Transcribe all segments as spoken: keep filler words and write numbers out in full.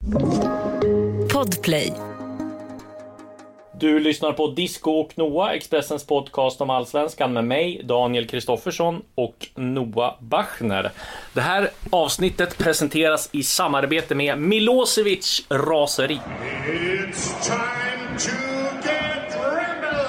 Podplay. Du lyssnar på Disco och Noah, Expressens podcast om allsvenskan med mig, Daniel Kristoffersson och Noah Bachner. Det här avsnittet presenteras i samarbete med Milosevic raseri. It's time to get rebel!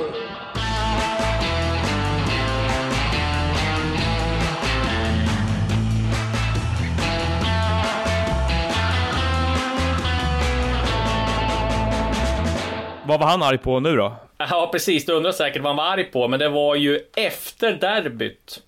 Vad var han arg på nu då? Ja, precis. Du undrar säkert vad han var arg på. Men det var ju efter derbyt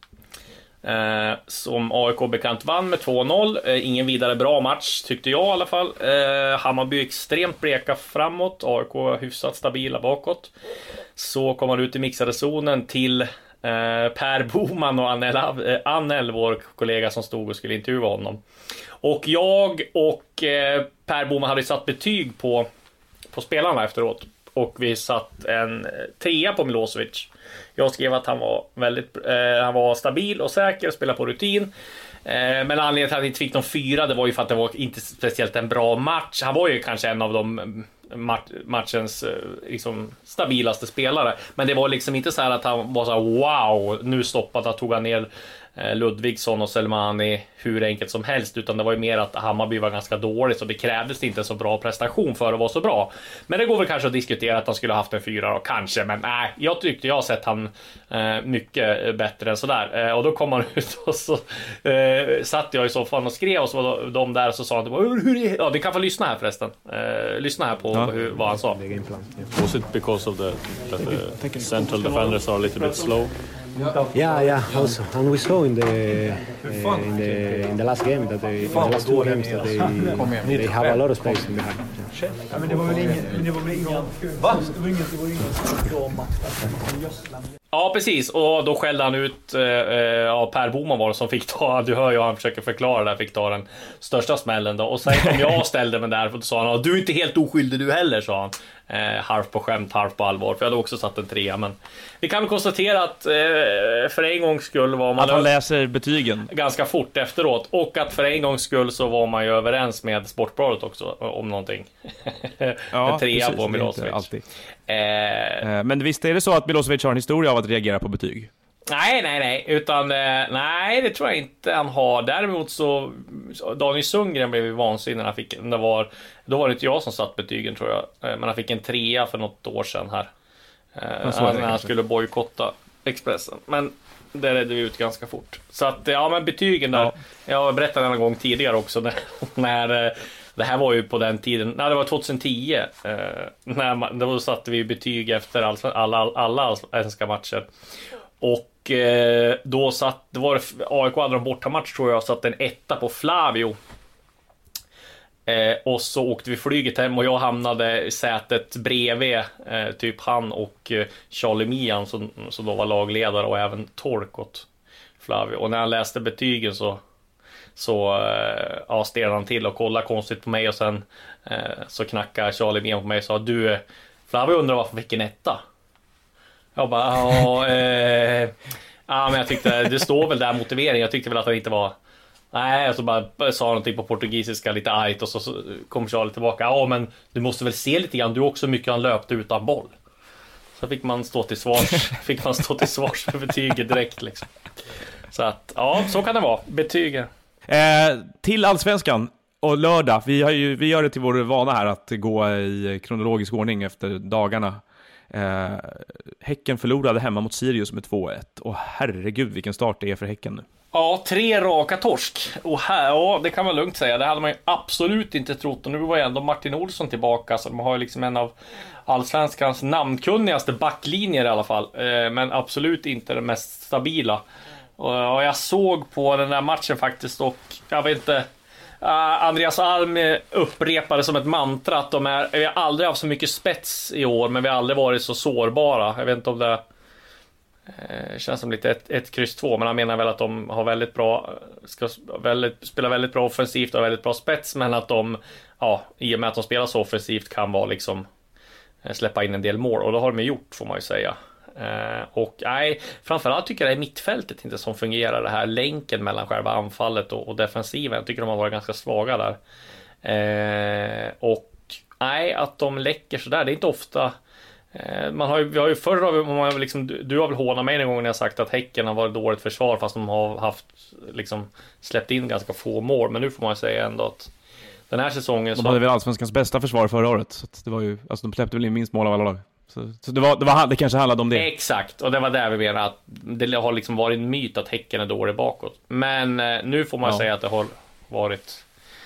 eh, som A I K bekant vann med två noll. eh, Ingen vidare bra match, tyckte jag i alla fall. eh, Hammarby extremt bleka framåt, A I K hyfsat stabila bakåt. Så kom han ut i mixade zonen till eh, Per Boman och Annel, eh, Annel, vår kollega som stod och skulle intervjua honom. Och jag och eh, Per Boman hade satt betyg på på spelarna efteråt, och vi satt en trea på Milosevic. Jag skrev att han var väldigt eh, han var stabil och säker, spelade på rutin. Eh, men anledningen till att han inte fick någon fyra, det var ju för att det var inte speciellt en bra match. Han var ju kanske en av de matchens liksom stabilaste spelare, men det var liksom inte så här att han var så här, wow, nu stoppade han, tog han ner Ludvigsson och Selmani hur enkelt som helst, utan det var ju mer att Hammarby var ganska dåligt, så det krävdes inte en så bra prestation för att vara så bra. Men det går väl kanske att diskutera att han skulle ha haft en fyra då, kanske, men nej, jag tyckte jag har sett han eh, mycket bättre än sådär. Eh, och då kom han ut och så eh, satt jag i soffan och skrev, och så var de där och så sa han, hur är det? Ja, vi kan få lyssna här förresten. Eh, lyssna här på ja. hur, vad han sa. Was it because of the, that the central defenders are a little bit slow? Yeah, yeah, also, and we saw in the uh, in the in the last game that they in the last two games that they they have a lot of space in behind. Ja, men det var väl ingen, men det var väl ingen, va? Det var ingen, det var ingen bra match. Ja, precis. Och då skällde han ut eh, ja, Per Boman var det som fick ta, du hör ju, han försöker förklara där, fick ta den största smällen då. Och sen kom jag ställde mig där, för då sa han, du är inte helt oskyldig du heller, sa han. Eh, halvt på skämt, halvt på allvar, för jag hade också satt en trea. Men vi kan konstatera att eh, för en gångs skull var man... Att han läser betygen ganska fort efteråt, och att för en gångs skull så var man ju överens med Sportbladet också om någonting. Ja, en trea precis, på Milosevic. alltid. Eh, Men visst är det så att Milosevic har en historia av att reagera på betyg? Nej, nej, nej. Utan, nej, det tror jag inte han har. Däremot så, Daniel Sundgren blev ju vansinnig när han fick, det var, då var det inte jag som satt betygen, tror jag. Men han fick en trea för något år sedan här. Han, när han skulle bojkotta Expressen. Men det redde vi ut ganska fort. Så att, ja, men betygen där. Ja. Jag har berättat en gång tidigare också när, när det här var ju på den tiden, nej, det var tjugohundratio, eh, när man, då satte vi betyg efter all, alla, alla allsvenska matcher. Och eh, då satt, det var A I K hade en bortamatch, tror jag, satt en etta på Flavio. Eh, och så åkte vi flyget hem, och jag hamnade i sätet bredvid eh, typ han och eh, Charlie Mian som, som då var lagledare, och även tolk åt Flavio. Och när han läste betygen så Så äh, ja, stirrade han till och kollade konstigt på mig, och sen äh, så knackade Charlie Mian på mig och sa, du, Flavio undrar varför fick en etta. Jag bara, ja, äh, ja, men jag tyckte, det står väl där motivering. Jag tyckte väl att han inte var, nej, och så bara sa någonting på portugisiska lite argt, och så, så kom Charlie tillbaka, ja, men du måste väl se lite grann, du också mycket han löpte utan boll. Så fick man stå till svars fick man stå till svars för betyget direkt liksom. Så att, ja, så kan det vara, betygen. Eh, till allsvenskan och lördag, vi, har ju, vi gör det till vår vana här att gå i kronologisk ordning efter dagarna. eh, Häcken förlorade hemma mot Sirius med två ett, och herregud vilken start det är för Häcken nu. Ja, tre raka torsk. Och här, ja, det kan man lugnt säga. Det hade man ju absolut inte trott. Och nu var ju ändå Martin Olsson tillbaka, så de har ju liksom en av allsvenskans namnkunnigaste backlinjer i alla fall. eh, Men absolut inte den mest stabila. Och jag såg på den där matchen faktiskt, och jag vet inte, uh, Andreas Alm upprepade som ett mantra att de är, vi har aldrig haft så mycket spets i år, men vi har aldrig varit så sårbara. Jag vet inte om det uh, känns som lite ett, ett kryss två, men han menar väl att de har väldigt bra, ska väldigt, spela väldigt bra offensivt och väldigt bra spets, men att de, ja, i och med att de spelar så offensivt kan vara liksom släppa in en del mål, och det har de gjort, får man ju säga. Uh, och nej, framförallt tycker jag det är mittfältet inte som fungerar, det här länken mellan själva anfallet och, och defensiven. Jag tycker de har varit ganska svaga där. Eh, och nej, att de läcker sådär, det är inte ofta. Eh, man har ju, vi har ju förr har vi, man har liksom, du, du har väl hånat mig en gång när jag sagt att Häcken har varit dåligt försvar fast de har haft liksom släppt in ganska få mål, men nu får man säga ändå att den här säsongen de så... hade väl allsvenskans bästa försvar förra året, så att det var ju, alltså de släppte väl in minst mål av alla lag. Så, så det, var, det, var, det kanske handlade om det. Exakt, och det var där vi menar att det har liksom varit en myt att Häcken är dålig bakåt. Men eh, nu får man ja. säga att det har varit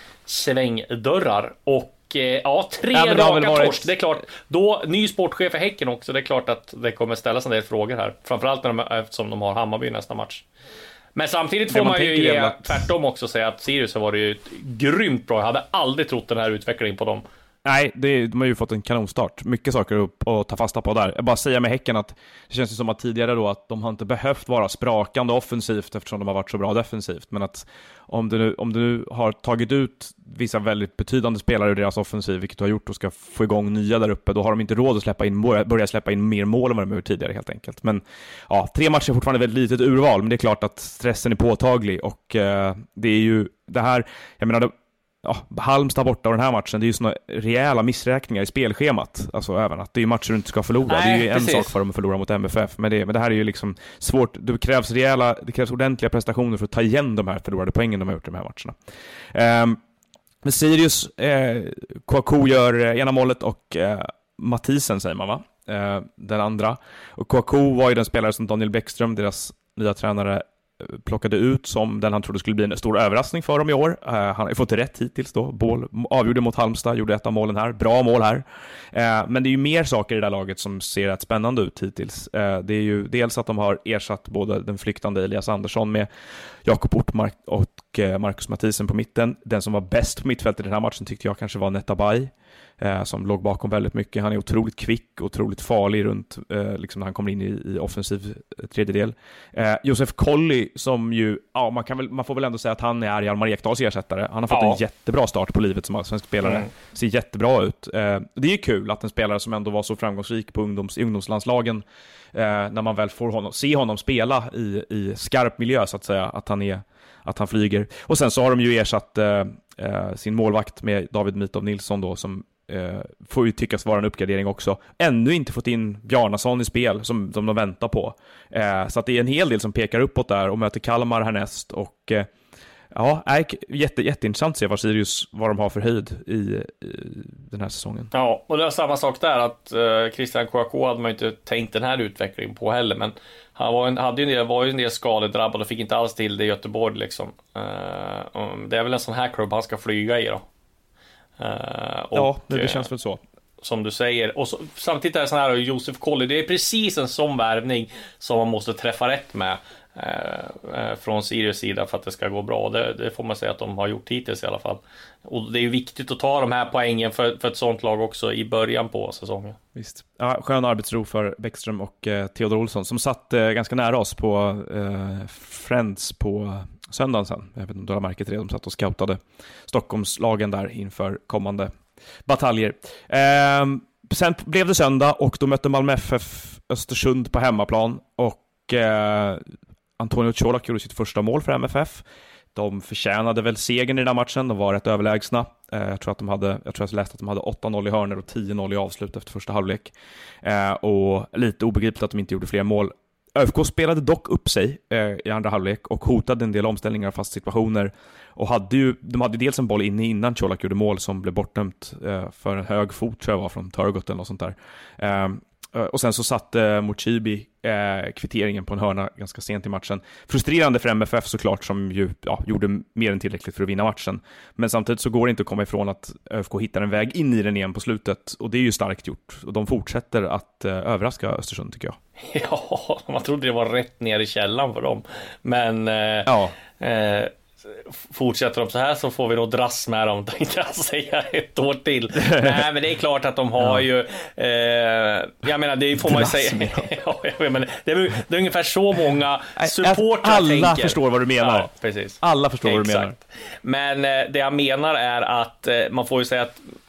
svängdörrar. Och eh, ja, tre ja, raka varit... torsk. Det är klart, då, ny sportchef för Häcken också. Det är klart att det kommer ställas en del frågor här. Framförallt när de, eftersom de har Hammarby nästa match. Men samtidigt får man, man ju ge att... tvärtom också säga att Sirius har varit ju grymt bra. Jag hade aldrig trott den här utvecklingen på dem. Nej, det, de har ju fått en kanonstart. Mycket saker upp och ta fasta på där. Jag bara säger med Häcken att det känns ju som att tidigare då att de har inte behövt vara sprakande offensivt eftersom de har varit så bra defensivt. Men att om du nu, om du nu har tagit ut vissa väldigt betydande spelare ur deras offensiv, vilket du har gjort och ska få igång nya där uppe, då har de inte råd att släppa in, börja släppa in mer mål än vad de har gjort tidigare helt enkelt. Men ja, tre matcher är fortfarande väldigt litet urval, men det är klart att stressen är påtaglig och eh, det är ju det här, jag menar det, ja, Halmstad borta och den här matchen, det är ju såna rejäla missräkningar i spelschemat. Alltså även att det är matcher du inte ska förlora. Nej, det är ju precis. En sak för dem att förlora mot M F F, men det, men det här är ju liksom svårt. Det krävs rejäla, det krävs ordentliga prestationer för att ta igen de här förlorade poängen de har gjort i de här matcherna. Um, men Sirius, eh, Kouakou gör ena målet och eh, Mathisen säger man va? Eh, den andra. Och Kouakou var ju den spelare som Daniel Bäckström, deras nya tränare, plockade ut som den han trodde skulle bli en stor överraskning för dem i år. Uh, han har fått rätt hittills då. Bål avgjorde mot Halmstad, gjorde ett av målen här. Bra mål här. Uh, men det är ju mer saker i det där laget som ser rätt spännande ut hittills. Uh, det är ju dels att de har ersatt både den flyktande Elias Andersson med Jakob Ortmark och uh, Marcus Mathisen på mitten. Den som var bäst på mittfältet i den här matchen tyckte jag kanske var Netabay. Eh, som låg bakom väldigt mycket. Han är otroligt kvick, otroligt farlig runt eh, liksom när han kommer in i, i offensiv tredjedel. Eh, Josef Colley som ju, ja man, kan väl, man får väl ändå säga att han är Hjalmar Ekdals ersättare. Han har fått ja. en jättebra start på livet som svensk spelare. Mm. Ser jättebra ut. Eh, det är ju kul att en spelare som ändå var så framgångsrik på ungdoms, i ungdomslandslagen eh, när man väl får honom, se honom spela i, i skarp miljö så att säga, att han är att han flyger. Och sen så har de ju ersatt eh, eh, sin målvakt med David Mitov Nilsson då som Uh, får ju tyckas vara en uppgradering också. Ännu inte fått in Bjarnason i spel som, som de väntar på. Uh, så att det är en hel del som pekar uppåt där och möter Kalmar härnäst. Och uh, ja, är jätte, jätteintressant att se vad Sirius, vad de har för höjd i, i den här säsongen. Ja, och det är samma sak där att uh, Christian Kouakou hade man inte tänkt den här utvecklingen på heller, men han var, en, hade ju en del, var ju en del skadedrabbad och fick inte alls till det i Göteborg liksom. Uh, det är väl en sån här klubb han ska flyga i då. Uh, och, ja, det, det känns väl så. Som du säger. Och så, samtidigt är det sån här Josef Colley, det är precis en sån värvning som man måste träffa rätt med uh, uh, från Sirius sida för att det ska gå bra. Det, det får man säga att de har gjort hittills i alla fall. Och det är ju viktigt att ta de här poängen för, för ett sånt lag också i början på säsongen. Visst. Ja, skön arbetsro för Bäckström och eh, Theodor Olsson som satt eh, ganska nära oss på eh, Friends på söndagen sen. Jag vet inte om du har märkt det, de satt och scoutade Stockholmslagen där inför kommande bataljer. Eh, sen blev det söndag och då mötte Malmö F F Östersund på hemmaplan och eh, Antonio Colak gjorde sitt första mål för M F F. De förtjänade väl segern i den här matchen, de var rätt överlägsna. Eh, jag tror att de hade, jag tror att jag läste att de hade åtta noll i hörner och tio noll i avslut efter första halvlek. Eh, och lite obegripligt att de inte gjorde fler mål. ÖFK spelade dock upp sig eh, i andra halvlek och hotade en del omställningar och fast situationer. Och hade ju, de hade dels en boll inne innan Colak gjorde mål som blev bortdömt eh, för en hög fot tror jag var från Turgot eller något sånt där. Eh, och sen så satte eh, Mochibi eh, kvitteringen på en hörna ganska sent i matchen. Frustrerande för M F F såklart som ju ja, gjorde mer än tillräckligt för att vinna matchen. Men samtidigt så går det inte att komma ifrån att ÖFK hittar en väg in i den igen på slutet. Och det är ju starkt gjort. Och de fortsätter att eh, överraska Östersund tycker jag. Ja, man trodde det var rätt ner i källan för dem. Men... Eh, ja. Eh, fortsätter de så här så får vi nog dras med dem, tänkte jag säga, ett år till. Nej, men det är klart att de har ja. ju eh, jag menar, det får man ju säga. Ja, jag menar, det, är, det är ungefär så många supportrar alla tänker. Förstår vad du menar. Ja, precis. Alla förstår Exakt. vad du menar. Men eh, det jag menar är att eh, man får ju säga att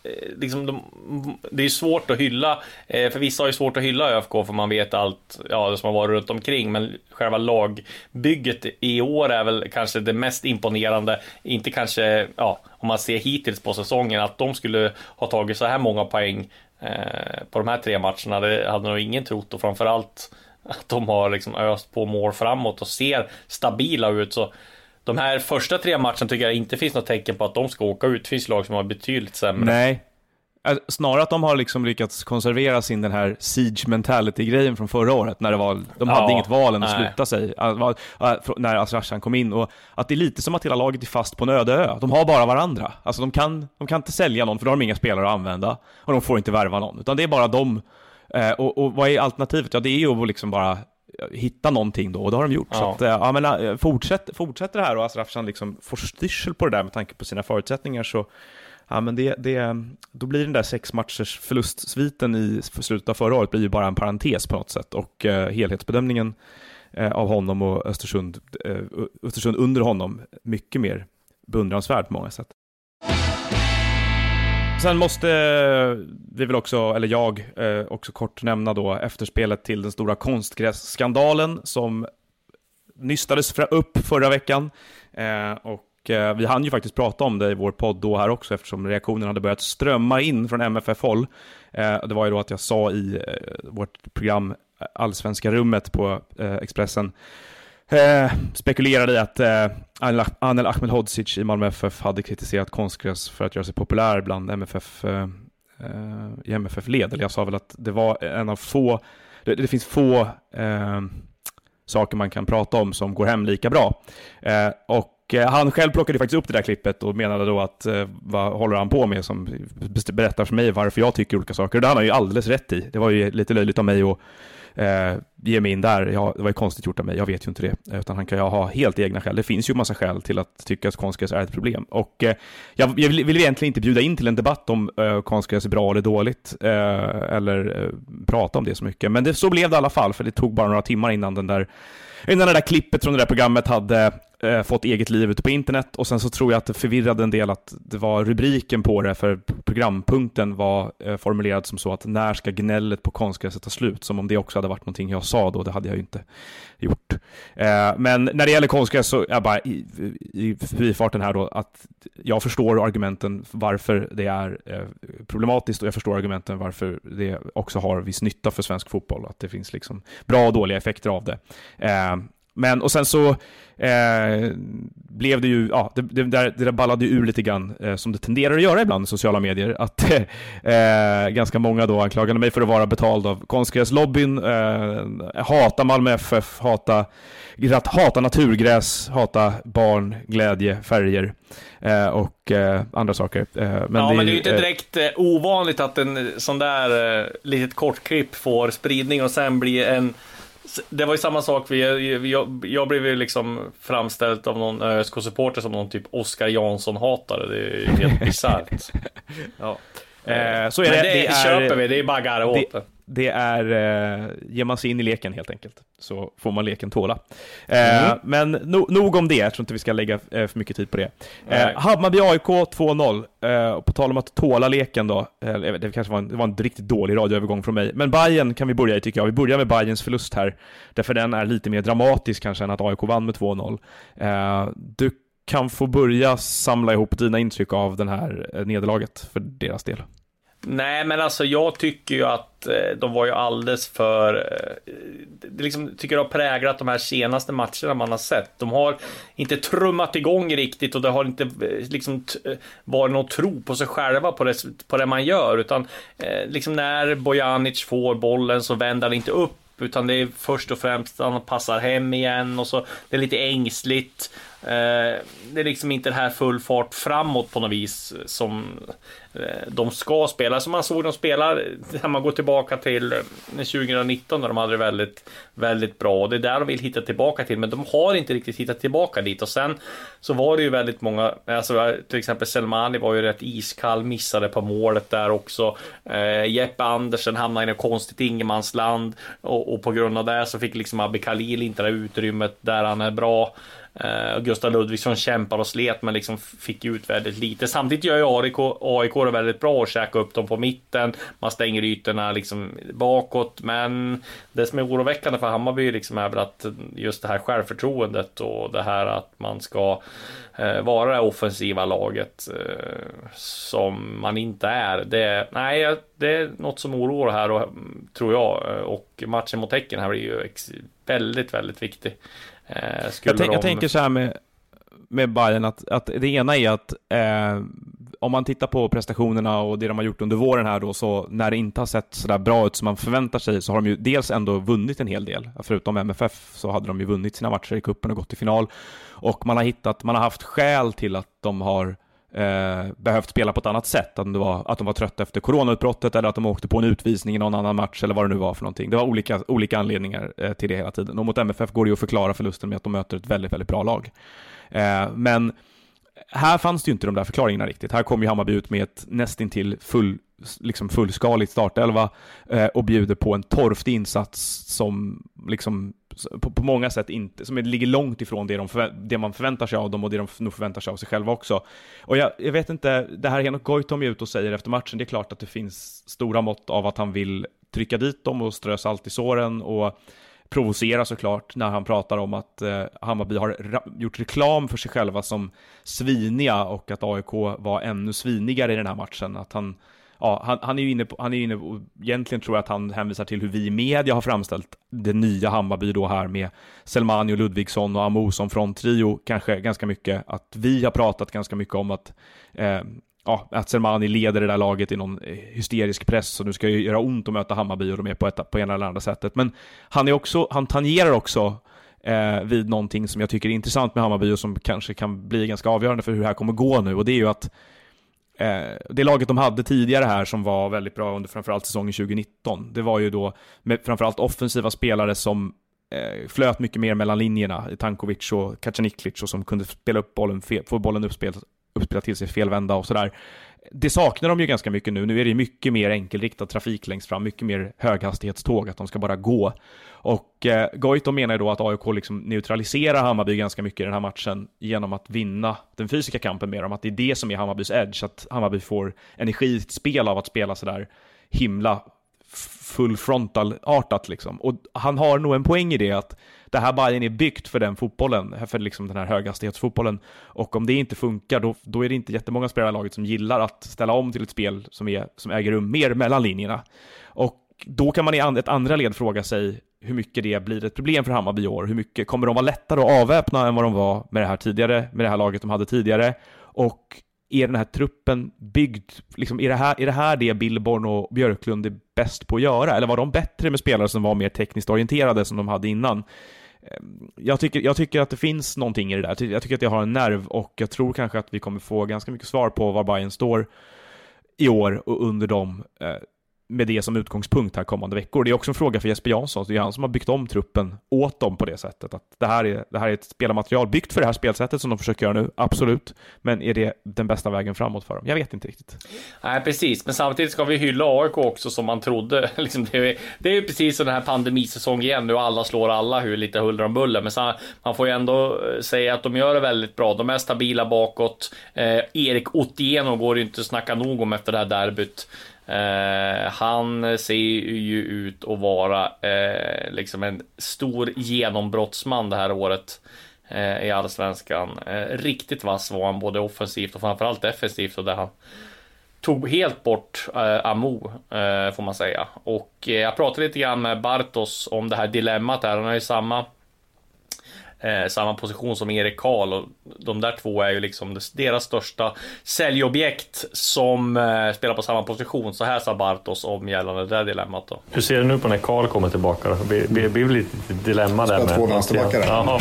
liksom de, det är svårt att hylla, för vissa har ju svårt att hylla ÖFK för man vet allt, ja, det som har varit runt omkring, men själva lagbygget i år är väl kanske det mest imponerande, inte kanske, ja, om man ser hittills på säsongen, att de skulle ha tagit så här många poäng eh, på de här tre matcherna, det hade nog ingen trott, och framförallt att de har liksom öst på mål framåt och ser stabila ut. Så de här första tre matcherna tycker jag inte finns något tecken på att de ska åka ut. Det finns lag som har betydligt sämre. Nej, snarare att de har liksom lyckats konservera sin den här siege mentality-grejen från förra året, när det var, de hade ja, inget val än att nej. sluta sig när Azarcan kom in, och att det är lite som att hela laget är fast på en öde ö. De har bara varandra. Alltså de kan, de kan inte sälja någon, för då har de inga spelare att använda, och de får inte värva någon, utan det är bara de. Och, och vad är alternativet? Ja, det är ju att liksom bara hitta någonting då, och det har de gjort. Ja. Så att, ja, men fortsätt, fortsätter det här, och Azarcan liksom får styrsel på det där med tanke på sina förutsättningar, så ja, men det, det, då blir den där sex matchers förlustsviten i slutet av förra året blir ju bara en parentes på något sätt, och uh, helhetsbedömningen uh, av honom och Östersund, uh, Östersund under honom mycket mer beundransvärd på många sätt. Sen måste vi väl också, eller jag eh, också kort nämna då efterspelet till den stora konstgrässkandalen som nystades upp förra veckan, eh, och eh, vi hann ju faktiskt prata om det i vår podd då här också, eftersom reaktionen hade börjat strömma in från M F F-håll. Eh, det var ju då att jag sa i eh, vårt program Allsvenska rummet på eh, Expressen, Eh, spekulerade i att eh, Anel Ahmedhodzic i Malmö F F hade kritiserat konstgräs för att göra sig populär bland M F F eh, eh, i M F F-led. Eller jag sa väl att det var en av få, det, det finns få eh, saker man kan prata om som går hem lika bra. Eh, och eh, han själv plockade faktiskt upp det där klippet och menade då att eh, vad håller han på med, som berättar för mig varför jag tycker olika saker. Det har han ju alldeles rätt i. Det var ju lite löjligt av mig att Eh, ge mig in där. Ja, det var ju konstigt gjort av mig, jag vet ju inte det, utan han kan ju ha helt egna skäl. Det finns ju massa skäl till att tycka att konstgräs är ett problem, och eh, jag, jag vill, vill egentligen inte bjuda in till en debatt om eh, konstgräs är bra eller dåligt, eh, eller eh, prata om det så mycket, men det, så blev det i alla fall, för det tog bara några timmar innan den där innan det där klippet från det där programmet hade eh, fått eget liv ute på internet, och sen så tror jag att det förvirrade en del att det var rubriken på det, för programpunkten var eh, formulerad som så att när ska gnället på konstgräset ta slut, som om det också hade varit någonting jag sa då, det hade jag ju inte gjort. Eh, men när det gäller konstgräs så är jag bara i, i förbifarten här då, att jag förstår argumenten varför det är eh, problematiskt, och jag förstår argumenten varför det också har viss nytta för svensk fotboll, att det finns liksom bra och dåliga effekter av det. Eh, Men, och sen så eh, blev det ju, ja, det, det, där, det där ballade ju ur lite grann, eh, som det tenderar att göra ibland i sociala medier, att eh, ganska många då anklagade mig för att vara betald av konstgräslobbyn, eh, hata Malmö F F, hata, hata naturgräs, hata barn, glädje, färger eh, och eh, andra saker. Eh, men ja, det, men det är ju inte direkt eh, ovanligt att en sån där eh, litet kortklipp får spridning och sen blir en. Det var ju samma sak, vi, jag, jag blev ju liksom framställd av någon ÖSK-supporter som någon typ Oskar Jansson-hatare. Det är ju helt bisarrt. Ja. Eh, så är Men det, det, det är, köper vi, det är bara garra åt det. Det är, eh, ger man sig in i leken helt enkelt, så får man leken tåla. Eh, mm. Men no, nog om det, jag tror inte vi ska lägga eh, för mycket tid på det. Eh, Hammarby A I K två noll, eh, och på tal om att tåla leken då, eh, det kanske var en, det var en riktigt dålig radioövergång från mig, men Bayern kan vi börja i, tycker jag. Vi börjar med Bayerns förlust här, därför den är lite mer dramatisk kanske än att A I K vann med två noll. Eh, du kan få börja samla ihop dina intryck av den här eh, nederlaget för deras del. Nej, men alltså jag tycker ju att eh, de var ju alldeles för eh, det liksom, tycker jag har präglat de här senaste matcherna man har sett. De har inte trummat igång riktigt, och det har inte eh, liksom t- varit någon tro på sig själva på det, på det man gör, utan eh, liksom när Bojanic får bollen så vänder han inte upp, utan det är först och främst att han passar hem igen, och så det är lite ängsligt. Eh, det är liksom inte det här full fart framåt på något vis som eh, de ska spela, som man såg de spelar när man går tillbaka till tjugonitton, när de hade det väldigt, väldigt bra, och det är där de vill hitta tillbaka till, men de har inte riktigt hittat tillbaka dit. Och sen så var det ju väldigt många, alltså till exempel Selmani var ju rätt iskall, missade på målet där också. eh, Jeppe Andersen hamnade i ett konstigt ingenmansland, och, och på grund av det så fick liksom Abbe Khalil inte det utrymmet där han är bra. Uh, Gustav Ludvigsson kämpar och slet men liksom fick ut väldigt lite. Samtidigt gör ju A I K, A I K det väldigt bra att käka upp dem på mitten. Man stänger ytorna liksom bakåt. Men det som är oroväckande för Hammarby liksom är väl att just det här självförtroendet och det här att man ska uh, vara det offensiva laget uh, som man inte är. Det, nej, det är något som oroar här och, tror jag. Och matchen mot Häcken här blir ju ex- väldigt, väldigt viktig. Eh, jag, tänk, de... jag tänker så här med, med Bayern att, att det ena är att eh, om man tittar på prestationerna och det de har gjort under våren här då, så när det inte har sett så där bra ut som man förväntar sig, så har de ju dels ändå vunnit en hel del. Förutom M F F så hade de ju vunnit sina matcher i kuppen och gått till final, och man har hittat, man har haft skäl till att de har Eh, behövt spela på ett annat sätt, att, det var, att de var trötta efter coronautbrottet eller att de åkte på en utvisning i någon annan match eller vad det nu var för någonting. Det var olika, olika anledningar eh, till det hela tiden, och mot M F F går det ju att förklara förlusten med att de möter ett väldigt, väldigt bra lag. Eh, men här fanns det ju inte de där förklaringarna riktigt. Här kom ju Hammarby ut med ett nästintill full, liksom fullskaligt startelva eh, och bjuder på en torftig insats som liksom på, på många sätt inte, som ligger långt ifrån det, de förvä- det man förväntar sig av dem och det de nog förväntar sig av sig själva också. Och jag, jag vet inte, det här Henok Goitom är ute och säger efter matchen, det är klart att det finns stora mått av att han vill trycka dit dem och strö salt i såren och provocera såklart när han pratar om att eh, Hammarby har ra- gjort reklam för sig själva som sviniga och att A I K var ännu svinigare i den här matchen. Att han, ja, han, han är ju inne på, han är inne på, egentligen tror jag att han hänvisar till hur vi i media har framställt det nya Hammarby då här med Selmani och Ludvigsson och Amo som fronttrio, kanske ganska mycket, att vi har pratat ganska mycket om att eh, ja, att Selmani leder det där laget i någon hysterisk press och nu ska ju göra ont att möta Hammarby och de är på, ett, på ena eller andra sättet. Men han är också, han tangerar också eh, vid någonting som jag tycker är intressant med Hammarby och som kanske kan bli ganska avgörande för hur det här kommer gå nu, och det är ju att eh, det laget de hade tidigare här som var väldigt bra under framförallt säsongen tjugonitton, det var ju då med framförallt offensiva spelare som eh, flöt mycket mer mellan linjerna, Tankovic och Kacaniklic, och som kunde spela upp bollen, få bollen uppspelad uppspela till sig felvända och sådär. Det saknar de ju ganska mycket nu. Nu är det mycket mer enkelriktad trafik längst fram, mycket mer höghastighetståg, att de ska bara gå. Och eh, Goitom menar ju då att A I K liksom neutraliserar Hammarby ganska mycket i den här matchen genom att vinna den fysiska kampen med dem, att det är det som är Hammarbys edge, att Hammarby får energi i ett spel av att spela sådär himla full frontal-artat liksom. Och han har nog en poäng i det, att det här Bayern är byggt för den fotbollen, för liksom den här höghastighetsfotbollen, och om det inte funkar då, då är det inte jättemånga spelare i laget som gillar att ställa om till ett spel som, är, som äger rum mer mellan linjerna. Och då kan man i ett andra led fråga sig hur mycket det blir ett problem för Hammarby i år, hur mycket kommer de vara lättare att avväpna än vad de var med det här tidigare, med det här laget de hade tidigare, och är den här truppen byggd, liksom, är, det här, är det här det Billborn och Björklund är bäst på att göra? Eller var de bättre med spelare som var mer tekniskt orienterade som de hade innan? Jag tycker, jag tycker att det finns någonting i det där. Jag tycker att det har en nerv, och jag tror kanske att vi kommer få ganska mycket svar på var Bayern står i år och under dem, eh, med det som utgångspunkt här kommande veckor. Det är också en fråga för Jesper Jansson. Det är han som har byggt om truppen åt dem på det sättet. Att det här är, det här är ett spelarmaterial byggt för det här spelsättet som de försöker göra nu. Absolut. Men är det den bästa vägen framåt för dem? Jag vet inte riktigt. Nej, precis. Men samtidigt ska vi hylla A I K också som man trodde. Liksom det, är, det är ju precis som den här pandemisäsong igen. Nu alla slår alla, hur lite huller om buller. Men så, man får ju ändå säga att de gör det väldigt bra. De är stabila bakåt. Eh, Erik Otieno går ju inte att snacka nog om efter det här derbyt. Uh, han ser ju ut att vara uh, liksom en stor genombrottsman det här året uh, i Allsvenskan. Uh, riktigt vass var han, både offensivt och framförallt defensivt, och där han tog helt bort uh, Amo, uh, får man säga. Och uh, jag pratade lite grann med Bartos om det här dilemmat här. Han har ju samma Eh, samma position som Erik Karl, och de där två är ju liksom deras största säljobjekt som eh, spelar på samma position. Så här sa Bartos om gällande det där dilemmat då. Hur ser du nu på när Karl kommer tillbaka då? Det blir, blir lite dilemma där med två vänsterbackare. Ja,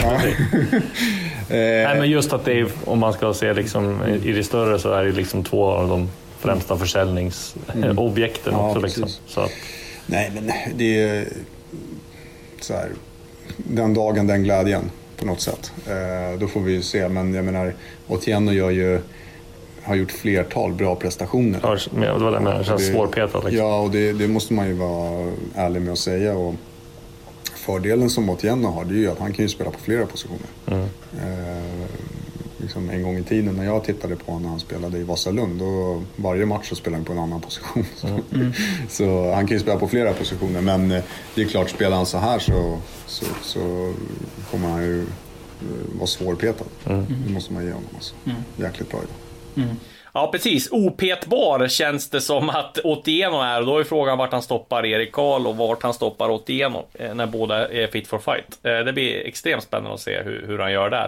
Nej, men just att det är, om man ska se liksom, i det större, så är det liksom två av de främsta försäljningsobjekten mm. också. Ja, liksom. Så att... Nej, men det är så här, den dagen, den glädjen på något sätt. Eh, då får vi ju se, men jag menar, Otieno gör ju, har gjort flertal bra prestationer. Ja, det var det med, det känns svårpetat liksom. Ja, och det, det måste man ju vara ärlig med att säga, och fördelen som Otieno har, det är ju att han kan ju spela på flera positioner. Mm. Eh, liksom en gång i tiden när jag tittade på när han spelade i Vasalund, och varje match så spelade han på en annan position. Mm. Så han kan ju spela på flera positioner, men det är klart, spelar han så här så, så, så kommer han ju vara svårpetad. Mm. Det måste man ge honom alltså. Mm. Jäkligt bra idag. Mm. Ja, precis. Opetbar känns det som att Otieno är. Och då är frågan vart han stoppar Erik Karl och vart han stoppar Otieno när båda är fit for fight. Det blir extremt spännande att se hur, hur han gör där.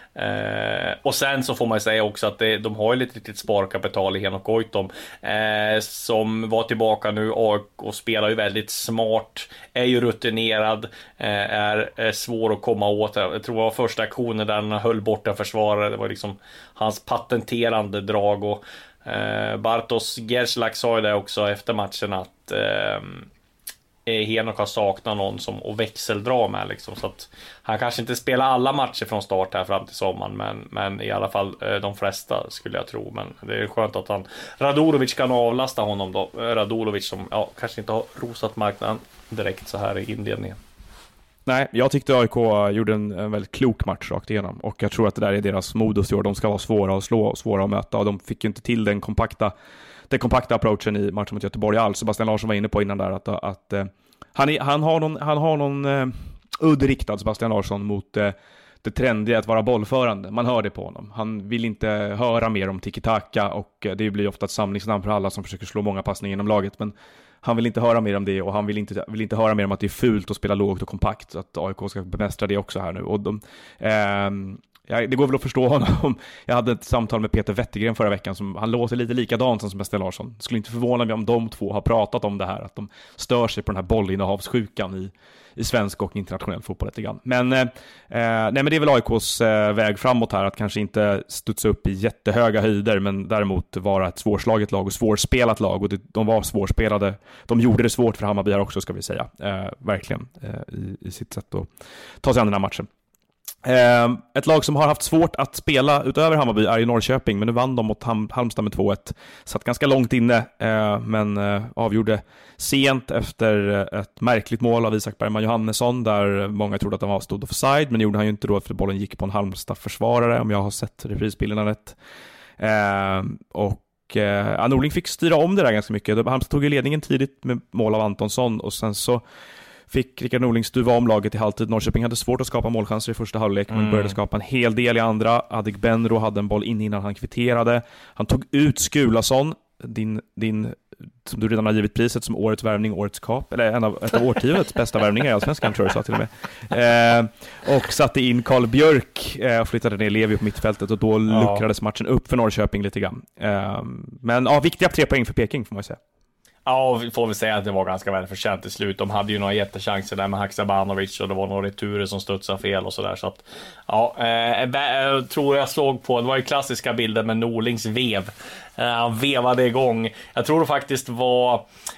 Eh, och sen så får man säga också att det, de har ju lite litet sparkapital i Henok Goitom, eh, som var tillbaka nu och, och spelar ju väldigt smart, är ju rutinerad, eh, är, är svår att komma åt. Jag tror det var första aktionen där han höll borta försvarare, det var liksom hans patenterande drag. Och eh, Bartosz Gerslak sa ju det också efter matchen att eh, Henok har saknat någon som och växeldra med liksom, så att han kanske inte spelar alla matcher från start här fram till sommaren, men, men i alla fall de flesta skulle jag tro. Men det är skönt att han Radulovic kan avlasta honom då. Radulovic som ja, kanske inte har rosat marknaden direkt så här i inledningen. Nej, jag tyckte A I K gjorde en, en väldigt klok match rakt igenom, och jag tror att det där är deras modus i år. De ska vara svåra att slå och svåra att möta, och de fick ju inte till den kompakta den kompakta approachen i matchen mot Göteborg alls. Sebastian Larsson var inne på innan där att, att, att uh, han, är, han har någon, han har någon uh, udd riktad, Sebastian Larsson, mot uh, det trendiga att vara bollförande. Man hör det på honom. Han vill inte höra mer om tiki-taka, och uh, det blir ofta ett samlingsnamn för alla som försöker slå många passningar genom laget, men han vill inte höra mer om det, och han vill inte, vill inte höra mer om att det är fult att spela lågt och kompakt, att A I K ska bemästra det också här nu. Och de, uh, Ja, det går väl att förstå honom. Jag hade ett samtal med Peter Wettergren förra veckan som han låter lite likadant som Sebastian Larsson. Skulle inte förvåna mig om de två har pratat om det här, att de stör sig på den här bollinnehavssjukan i, i svensk och internationell fotboll lite grann. Men, eh, nej, men det är väl A I K:s eh, väg framåt här, att kanske inte studsa upp i jättehöga höjder, men däremot vara ett svårslaget lag och svårspelat lag, och det, de var svårspelade. De gjorde det svårt för Hammarby här också, ska vi säga. Eh, verkligen eh, i, i sitt sätt att ta sig an den här matchen. Uh, ett lag som har haft svårt att spela utöver Hammarby är i Norrköping, men nu vann de mot Ham- Halmstad med två ett. Satt ganska långt inne, uh, men uh, avgjorde sent efter uh, ett märkligt mål av Isak Bergman Johannesson, där många trodde att han var stod offside, men gjorde han ju inte då, för bollen gick på en Halmstad-försvarare, om jag har sett reprisbilderna rätt. Uh, och uh, Norling fick styra om det där ganska mycket. Halmstad tog ju ledningen tidigt med mål av Antonsson, och sen så fick Rickard Norling stuva om laget i halvtid. Norrköping hade svårt att skapa målchanser i första halvlek, men mm. började skapa en hel del i andra. Adik Benro hade en boll in innan han kvitterade. Han tog ut Skulason, din, din, som du redan har givit priset som årets värvning, årets kap, eller en av, ett av årtiondets bästa värvningar i Allsvenskan, tror jag sa till och med. Eh, och satte in Karl Björk eh, och flyttade ner Levi på mittfältet, och då ja. luckrades matchen upp för Norrköping lite grann. Eh, men ja, viktiga tre poäng för Peking, får man säga. Ja, vi får väl säga att det var ganska välförtjänt till slut. De hade ju några jättechanser där med Haksabanovic, och det var några returer som studsade fel och sådär. Så att, ja, eh, jag tror jag såg på, det var ju klassiska bilder med Norlings vev. Eh, han vevade igång. Jag tror det faktiskt var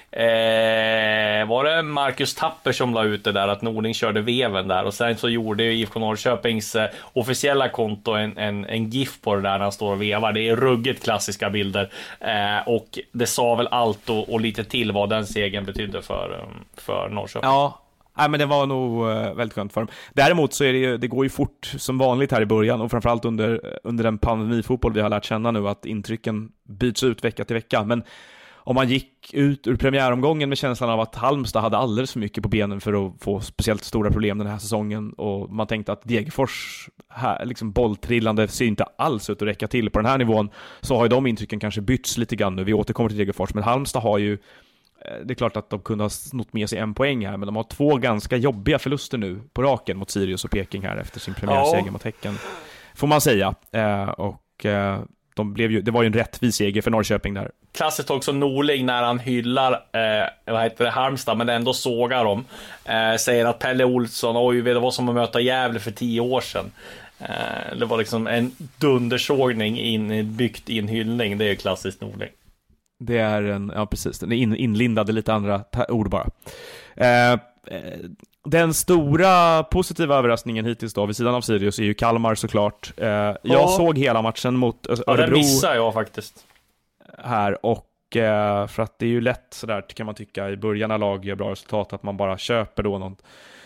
eh, var det Marcus Tapper som la ut det där, att Norling körde veven där, och sen så gjorde ju I F K Norrköpings eh, officiella konto en, en, en gif på det där när han står och vevar. Det är ruggigt klassiska bilder, eh, och det sa väl allt och, och lite till vad den segern betydde för, för Norrköping. Ja. Nej, men det var nog uh, väldigt skönt för dem. Däremot så är det ju, det går ju fort som vanligt här i början, och framförallt under, under den pandemifotboll vi har lärt känna nu, att intrycken byts ut vecka till vecka. Men om man gick ut ur premiäromgången med känslan av att Halmstad hade alldeles för mycket på benen för att få speciellt stora problem den här säsongen, och man tänkte att Degerfors här, liksom bolltrillande ser inte alls ut att räcka till på den här nivån, så har ju de intrycken kanske bytts lite grann nu. Vi återkommer till Degerfors, men Halmstad har ju, det är klart att de kunde ha snott med sig en poäng här, men de har två ganska jobbiga förluster nu på raken mot Sirius och Peking här efter sin premiärseger ja. mot Häcken, får man säga. Eh, och eh, de blev ju, det var ju en rättvis seger för Norrköping där. Klassiskt också Norling när han hyllar eh, vad heter det, Halmstad, men ändå sågar dem. Eh, säger att Pelle Olsson, oj, det var som att möta Gävle för tio år sedan. Eh, det var liksom en dundersågning in, byggt i en hyllning. Det är ju klassiskt Norling. Det är en, ja precis, den är in, inlindade lite andra ta- ord bara. Eh, den stora positiva överraskningen hittills då, vid sidan av Sirius, är ju Kalmar såklart. Eh, jag ja. såg hela matchen mot Örebro. Ja, den missade jag faktiskt. Här, och eh, för att det är ju lätt sådär, kan man tycka, i början av lag gör bra resultat, att man bara köper då något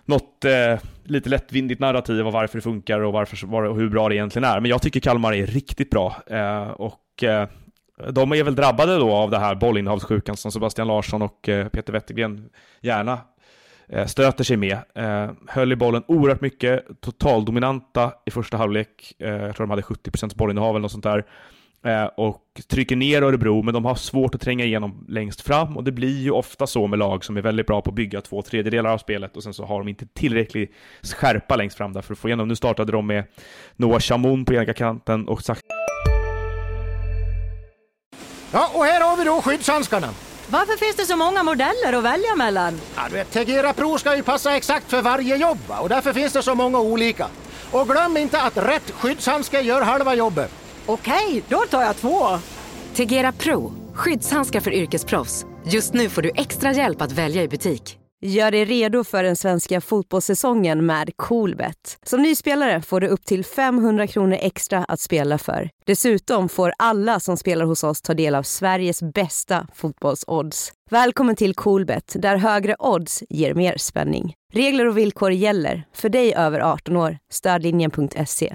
något eh, lite lättvindigt narrativ av varför det funkar och, varför, var, och hur bra det egentligen är. Men jag tycker Kalmar är riktigt bra. Eh, och eh, de är väl drabbade då av det här bollinnehavssjukan som Sebastian Larsson och eh, Peter Wettergren gärna eh, stöter sig med. Eh, höll i bollen oerhört mycket, totaldominanta i första halvlek. Eh, jag tror de hade sjuttio procent bollinnehav eller något sånt där. Eh, och trycker ner Örebro, men de har svårt att tränga igenom längst fram, och det blir ju ofta så med lag som är väldigt bra på att bygga två tredjedelar av spelet, och sen så har de inte tillräcklig skärpa längst fram där för att få igenom. Nu startade de med Noah Chamoun på ena kanten och sagt... Ja, och här har vi då skyddshandskarna. Varför finns det så många modeller att välja mellan? Ja, du vet, Tegera Pro ska ju passa exakt för varje jobb, och därför finns det så många olika. Och glöm inte att rätt skyddshandske gör halva jobbet. Okej, då tar jag två. Tegera Pro, skyddshandskar för yrkesproffs. Just nu får du extra hjälp att välja i butik. Gör dig redo för den svenska fotbollssäsongen med Coolbet. Som ny spelare får du upp till femhundra kronor extra att spela för. Dessutom får alla som spelar hos oss ta del av Sveriges bästa fotbollsodds. Välkommen till Coolbet, där högre odds ger mer spänning. Regler och villkor gäller. För dig över arton år. Stödlinjen punkt se.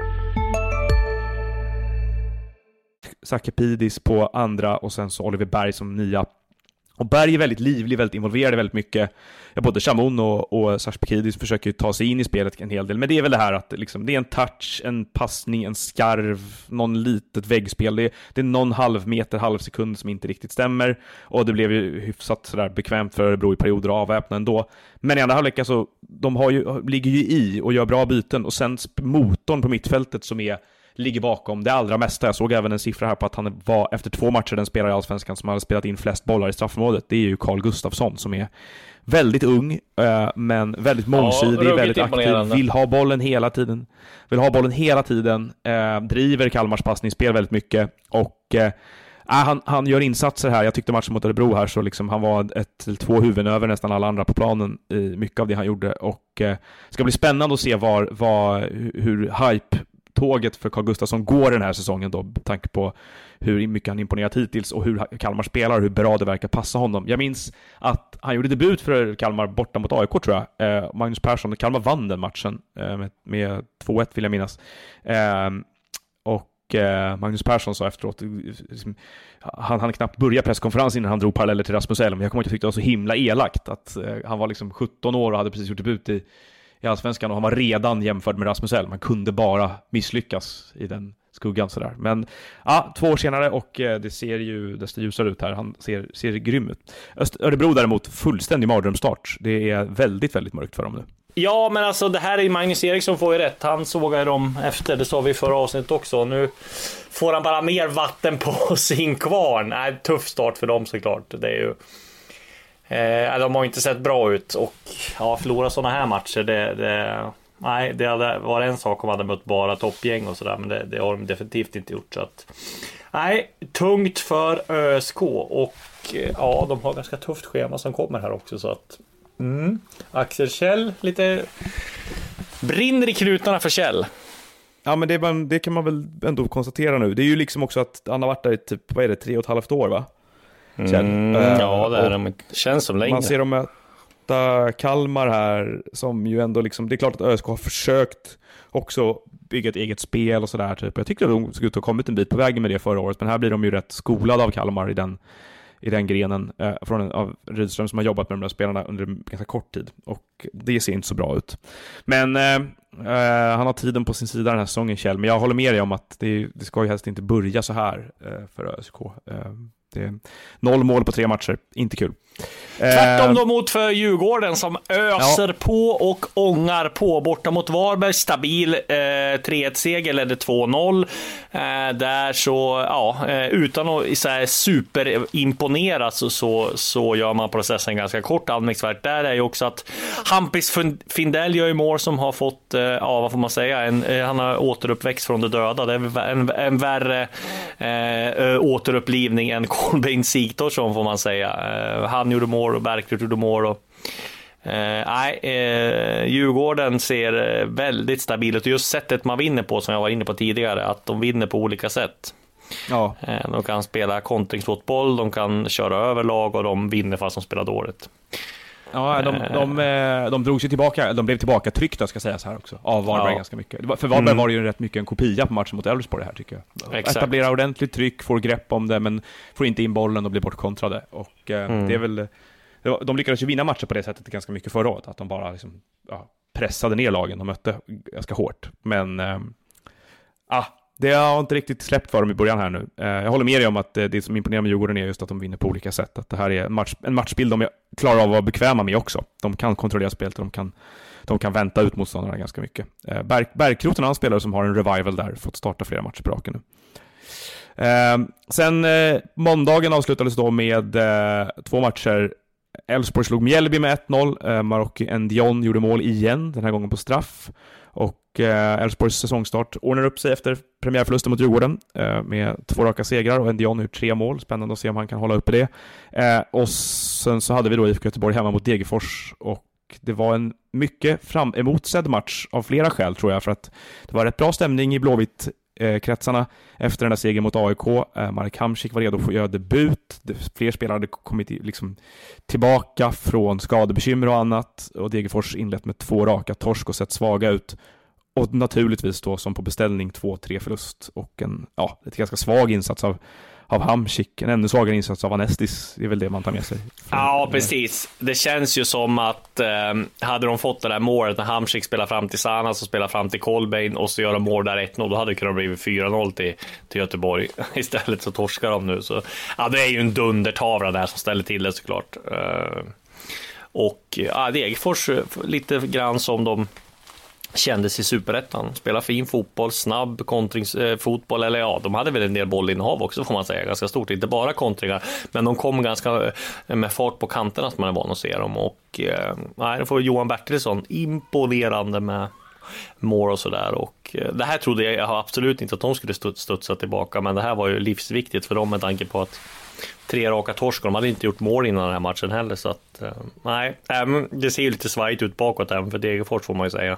Sakepidis på andra och sen så Oliver Berg som nia. Och Berg är väldigt livlig, väldigt involverad väldigt mycket. Ja, både Chamoun och, och Sakepidis försöker ju ta sig in i spelet en hel del. Men det är väl det här att liksom, det är en touch, en passning, en skarv, någon litet väggspel. Det är, det är någon halv meter, halv sekund som inte riktigt stämmer. Och det blev ju hyfsat sådär bekvämt för Örebro i perioder att avväpna ändå. Men i andra halvlek, alltså, de har ju, ligger ju i och gör bra byten. Och sen motorn på mittfältet som är ligger bakom det allra mesta. Jag såg även en siffra här på att han var efter två matcher den spelare i Allsvenskan som hade spelat in flest bollar i straffområdet. Det är ju Carl Gustafsson som är väldigt ung men väldigt mångsidig, ja, väldigt aktiv, vill ha bollen hela tiden. Vill ha bollen hela tiden, eh, driver Kalmars passningsspel väldigt mycket och eh, han, han gör insatser här. Jag tyckte matchen mot Örebro här så liksom han var ett eller två huvuden över nästan alla andra på planen i mycket av det han gjorde och eh, ska bli spännande att se var, var, hur hype tåget för Carl Gustafsson går den här säsongen då, med tanke på hur mycket han imponerat hittills och hur Kalmar spelar och hur bra det verkar passa honom. Jag minns att han gjorde debut för Kalmar borta mot A I K tror jag. Eh, Magnus Persson, Kalmar vann den matchen eh, med, med två ett vill jag minnas. Eh, och eh, Magnus Persson sa efteråt, liksom, han hann knappt börja presskonferensen innan han drog paralleller till Rasmus Elm. Jag kommer inte tycka det var så himla elakt att eh, han var liksom sjutton år och hade precis gjort debut i i Allsvenskan och han var redan jämförd med Rasmus Elm. Man kunde bara misslyckas i den skuggan sådär. Men ja, två år senare och det ser ju desto ljusare ut här. Han ser, ser grym ut. Öst- Örebro däremot, fullständig mardrömsstart. Det är väldigt, väldigt mörkt för dem nu. Ja, men alltså det här är Magnus Eriksson får ju rätt. Han sågade dem efter, det sa vi i förra avsnittet också. Nu får han bara mer vatten på sin kvarn. Nej, tuff start för dem såklart. Det är ju... Eh, de har inte sett bra ut och ja, förlora sådana här matcher det, det, nej, det hade varit en sak om man hade mött bara toppgäng och sådär, men det, det har de definitivt inte gjort så att, nej, tungt för ÖSK och ja, de har ganska tufft schema som kommer här också så att mm. Axel Kjell lite brinner i knutarna för Kjell. Ja, men det, det kan man väl ändå konstatera nu. Det är ju liksom också att han har varit där i typ, vad är det, tre och ett halvt år va? Mm, uh, ja, det är de, känns som länge. Man ser dem möta Kalmar här som ju ändå liksom, det är klart att ÖSK har försökt också bygga ett eget spel och sådär typ. Jag tyckte att de skulle ha kommit en bit på vägen med det förra året, men här blir de ju rätt skolade av Kalmar i den, i den grenen eh, från av Rydström som har jobbat med de där spelarna under en ganska kort tid och det ser inte så bra ut. Men eh, eh, han har tiden på sin sida den här säsongen, Kjell, men jag håller med dig om att det, det ska ju helst inte börja så här eh, för ÖSK. Eh, Det är noll mål på tre matcher. Inte kul. Tvärtom då mot för Djurgården som öser ja. på och ångar på. Borta mot Varberg. Stabil eh, tre ett-seger eller två noll. Eh, där så, ja, eh, utan att så här, superimponera så, så, så gör man processen ganska kort. Anmärkningsvärt där är ju också att Hampus Findell gör ju mål som har fått, eh, ja vad får man säga, en, eh, han har återuppväxt från det döda. Det är en, en värre eh, återupplivning än Kolbeinn Sigthorsson får man säga. Eh, han gjorde mål och Bergkrut gjorde mål och eh, nej, eh, Djurgården ser väldigt stabilt och just sättet man vinner på som jag var inne på tidigare, att de vinner på olika sätt. Ja. Eh, de kan spela kontringsfotboll, de kan köra över lag och de vinner fast de spelar dåligt. Ja, de, de, de, de drog sig tillbaka, de blev tillbaka tryckta ska sägas här också, av Varberg ja. ganska mycket. För Varberg mm. var det ju rätt mycket en kopia på matchen mot Elfsborg här tycker jag. Exakt. Etablera ordentligt tryck, får grepp om det, men får inte in bollen och blir bortkontrade. Och mm. det är väl, de lyckades ju vinna matcher på det sättet ganska mycket förra året, att de bara liksom, ja, pressade ner lagen, de mötte ganska hårt. Men äh, ah, det har inte riktigt släppt för dem i början här nu. Jag håller med dig om att det som imponerar med Djurgården är just att de vinner på olika sätt. Att det här är en, match, en matchbild de klarar av att vara bekväma med också. De kan kontrollera spelet och de kan, de kan vänta ut motståndarna ganska mycket. Berg, Bergkroten är en spelare som har en revival där, fått starta flera matcher på raken nu. Sen måndagen avslutades då med två matcher. Elfsborg slog Mjällby med ett noll. Marocki Ndion gjorde mål igen, den här gången på straff. Och Elfsborgs säsongstart ordnar upp sig efter premiärförlusten mot Djurgården eh, med två raka segrar och Ndion har gjort tre mål. Spännande att se om han kan hålla uppe det. Eh, och sen så hade vi då I F K Göteborg hemma mot Degerfors och det var en mycket fram emotsedd match av flera skäl tror jag, för att det var rätt bra stämning i Blåvitt eh, kretsarna efter den där segern mot A I K. Eh, Marek Hamšík var redo för att göra debut. Det, fler spelare hade kommit liksom tillbaka från skadebekymmer och annat och Degerfors inlett med två raka torsk och sett svaga ut. Och naturligtvis då som på beställning två tre förlust och en ja, ett ganska svag insats av, av Hamšík. En ännu svagare insats av Anestis. Det är väl det man tar med sig. Ja, precis. Det känns ju som att eh, hade de fått det där målet när Hamšík spelar fram till Sanas och spelar fram till Kolbeinn och så gör de mål där ett noll, då hade det kunnat bli fyra noll till, till Göteborg. Istället så torskar de nu. Så, ja, det är ju en dundertavla där som ställer till det såklart. Eh, och ja, Degerfors lite grann som de kändes i Superettan, spela fin fotboll, snabb kontringsfotboll, eller ja, de hade väl en del bollinnehav också får man säga, ganska stort, inte bara kontringar, men de kom ganska med fart på kanterna som man är van att se dem och eh, nej, då får Johan Bertilsson imponerande med mål och sådär och eh, det här trodde jag, jag absolut inte att de skulle studsa tillbaka, men det här var ju livsviktigt för dem med tanke på att tre raka torsk, de hade inte gjort mål innan den här matchen heller, så att eh, nej, även, det ser ju lite svajigt ut bakåt även för Degerfors får man ju säga.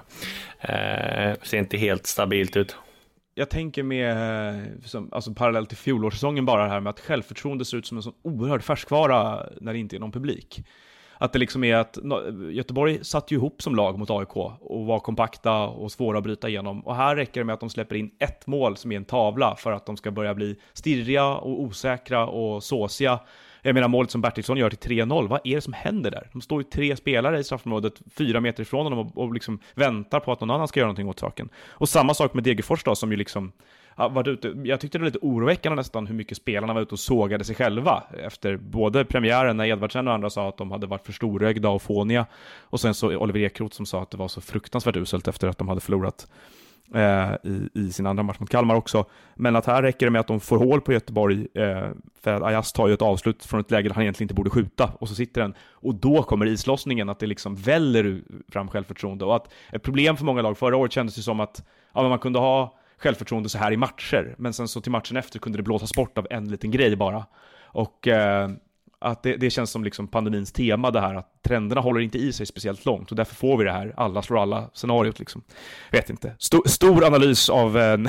Eh, ser inte helt stabilt ut. Jag tänker med som, alltså parallellt till fjolårssäsongen bara det här med att självförtroende ser ut som en sån oerhörd färskvara när det inte är någon publik. Att det liksom är att Göteborg satt ju ihop som lag mot A I K och var kompakta och svåra att bryta igenom. Och här räcker det med att de släpper in ett mål som är en tavla för att de ska börja bli stirriga och osäkra och såsiga. Jag menar målet som Bertilsson gör till tre noll, vad är det som händer där? De står ju tre spelare i straffområdet fyra meter ifrån honom och, och liksom väntar på att någon annan ska göra någonting åt saken. Och samma sak med Degerfors då, som ju liksom var ute. Jag tyckte det var lite oroväckande nästan hur mycket spelarna var ute och sågade sig själva efter både premiären när Edvardsen och andra sa att de hade varit för storögda och fåniga och sen så Oliver Ekroth som sa att det var så fruktansvärt uselt efter att de hade förlorat eh, i, i sin andra match mot Kalmar också. Men att här räcker det med att de får hål på Göteborg eh, för att Ajas tar ju ett avslut från ett läge där han egentligen inte borde skjuta och så sitter den och då kommer islossningen att det liksom väller fram självförtroende och att ett problem för många lag förra året kändes det som att ja, men man kunde ha självförtroende så här i matcher, men sen så till matchen efter kunde det blåsas bort av en liten grej bara. Och eh, att det, det känns som liksom pandemins tema det här, att trenderna håller inte i sig speciellt långt och därför får vi det här alla slår alla scenariot liksom. Vet inte. Stor, stor analys av en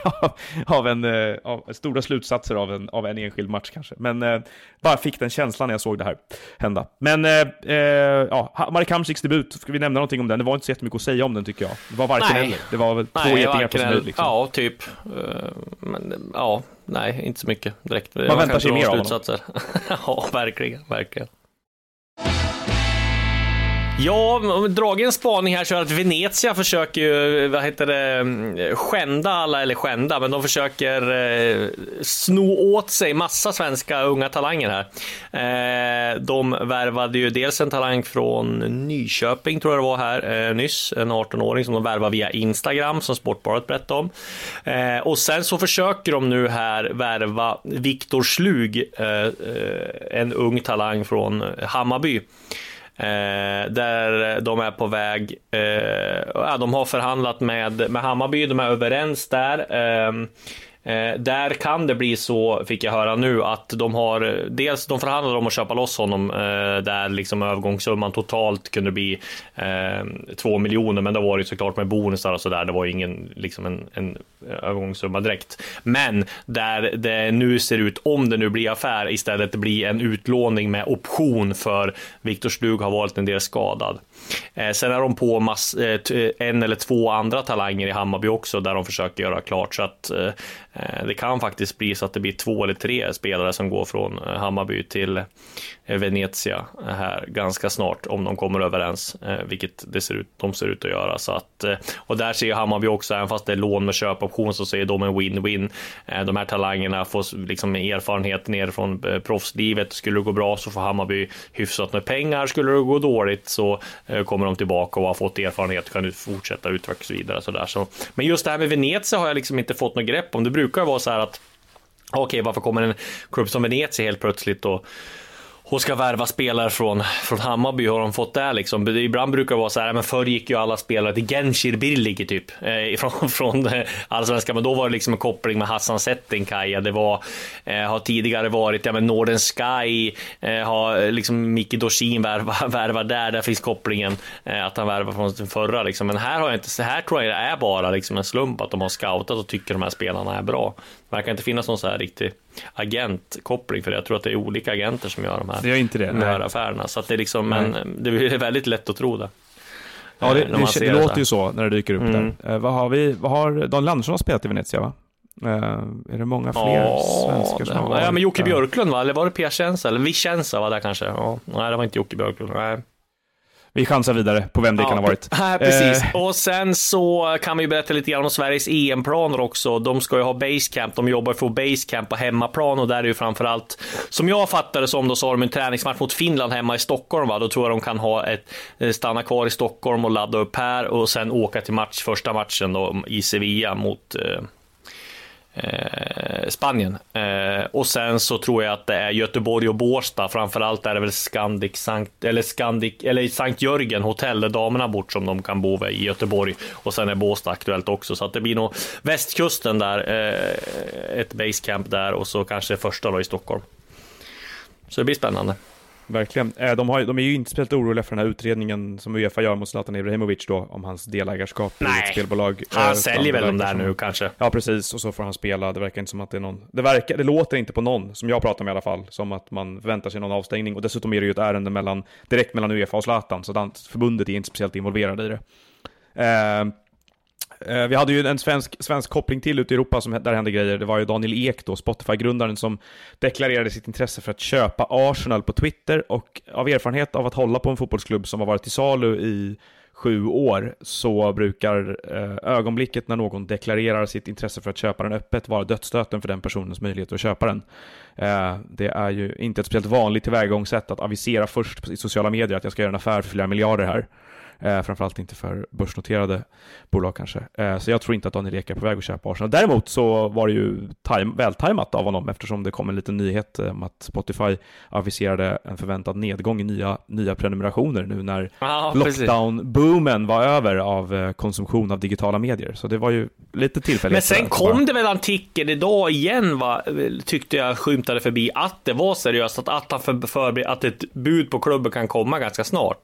av en av stora slutsatser av en av en enskild match kanske. Men eh, bara fick den känslan när jag såg det här hända. Men eh, eh, ja, Marek Hamšíks debut, ska vi nämna någonting om den? Det var inte så jättemycket att säga om den tycker jag. Det var varken eller. Det var väl två getingar på sin höjd liksom. Ja, typ. Men ja, nej, inte så mycket direkt. Man jag väntar sig mer av honom. Ja, verkligen, verkligen. Ja, dragen spaning här så att Venezia försöker ju, vad heter det, skända alla, eller skända, men de försöker eh, sno åt sig massa svenska unga talanger här. Eh, de värvade ju dels en talang från Nyköping, tror jag det var här eh, nyss, en arton-åring som de värvade via Instagram, som Sportbladet berättade om. Eh, och sen så försöker de nu här värva Viktor Slug, eh, en ung talang från Hammarby. Eh, där de är på väg eh, ja, de har förhandlat med, med Hammarby, de är överens där. eh, Eh, där kan det bli så, fick jag höra nu, att de har dels de förhandlar om att köpa loss honom eh, där liksom övergångssumman totalt kunde bli eh, två miljoner, men det var ju såklart med bonusar och sådär, det var ju ingen liksom en, en övergångssumma direkt, men där det nu ser ut, om det nu blir affär, istället blir en utlåning med option, för Viktor Stug har varit en del skadad. Eh, sen är de på mass, eh, t- en eller två andra talanger i Hammarby också, där de försöker göra klart, så att eh, det kan faktiskt bli så att det blir två eller tre spelare som går från Hammarby till Venezia här ganska snart, om de kommer överens, vilket det ser ut, de ser ut att göra. Så att, och där ser Hammarby också, även fast det är lån med köpoption, så ser de en win-win. De här talangerna får liksom erfarenhet ner från proffslivet. Skulle det gå bra så får Hammarby hyfsat med pengar. Skulle det gå dåligt så kommer de tillbaka och har fått erfarenhet och kan fortsätta utvecklas vidare. Så där. Så, men just det här med Venezia har jag liksom inte fått något grepp om. Det brukar vara så här att okej, okay, varför kommer en klubb som Venezia helt plötsligt och och ska värva spelare från, från Hammarby, har de fått där liksom. Ibland brukar det vara så här, men förr gick ju alla spelare till Genshir Birlig typ eh, från, från eh, allsvenskan, men då var det liksom en koppling med Hassan Settinkaja. Det var, eh, har tidigare varit, ja men Northern Sky eh, har liksom Micke Dorsin värvar värva där, där finns kopplingen eh, att han värvar från sin förra liksom. Men här har jag inte, så här tror jag det är bara liksom en slump att de har scoutat och tycker de här spelarna är bra. Det verkar inte finnas någon så här riktig agentkoppling, för jag tror att det är olika agenter som gör de här, det är inte det, de här affärerna, så att det är liksom, men det är väldigt lätt att tro det. Ja, det, det, det, det låter så ju så när det dyker upp mm. där. Eh, vad har vi, vad har Daniel Andersson har spelat i Venezia, va? Eh, är det många fler ja, svenskar som har varit? Ja, men Jocke Björklund, va? Eller var det Piacenza? Eller Vicenza var det kanske? Ja. Nej, det var inte Jocke Björklund. Nej. Vi chansar vidare på vem det ja, kan ha varit. Ja, precis. Eh. Och sen så kan vi ju berätta lite grann om Sveriges E M-planer också. De ska ju ha basecamp. De jobbar för basecamp på hemmaplan, och där är ju framförallt, som jag fattar det som, då så har de en träningsmatch mot Finland hemma i Stockholm, va? Då tror jag de kan ha ett, stanna kvar i Stockholm och ladda upp här och sen åka till match, första matchen då i Sevilla mot eh, Eh, Spanien, eh, och sen så tror jag att det är Göteborg och Båstad, framförallt är det väl Scandic Sankt, eller Scandic, eller Sankt Jörgen hotell där damerna bort, som de kan bo i Göteborg, och sen är Båstad aktuellt också, så att det blir nog västkusten där, eh, ett basecamp där, och så kanske första då i Stockholm, så det blir spännande. Verkligen. De, har, de är ju inte speciellt oroliga för den här utredningen som UEFA gör mot Zlatan Ibrahimovic då, om hans delägarskap i ett spelbolag. Han äh, säljer väl de där som, nu kanske. Ja, precis. Och så får han spela. Det verkar inte som att det är någon... Det, verkar, det låter inte på någon, som jag pratar med i alla fall, som att man förväntar sig någon avstängning. Och dessutom är det ju ett ärende mellan, direkt mellan UEFA och Zlatan, så den, förbundet är inte speciellt involverad i det. Eh, Vi hade ju en svensk, svensk koppling till ute i Europa som där hände grejer. Det var ju Daniel Ek då, Spotify-grundaren, som deklarerade sitt intresse för att köpa Arsenal på Twitter, och av erfarenhet av att hålla på en fotbollsklubb som har varit i salu i sju år, så brukar eh, ögonblicket när någon deklarerar sitt intresse för att köpa den öppet vara dödsstöten för den personens möjlighet att köpa den. Eh, det är ju inte ett speciellt vanligt tillvägagångssätt att avisera först i sociala medier att jag ska göra en affär för flera miljarder här. Eh, framförallt inte för börsnoterade bolag kanske. Eh, så jag tror inte att Daniel Ek är på väg att köpa Arsenal. Däremot så var det ju time, vältajmat av honom, eftersom det kom en liten nyhet om att Spotify aviserade en förväntad nedgång i nya, nya prenumerationer nu när ah, lockdown-boomen var över av konsumtion av digitala medier. Så det var ju lite tillfälligt. Men sen kom det väl artikel idag igen, va? Tyckte jag skymtade förbi, att det var seriöst, att, att, han för, för, att ett bud på klubben kan komma ganska snart.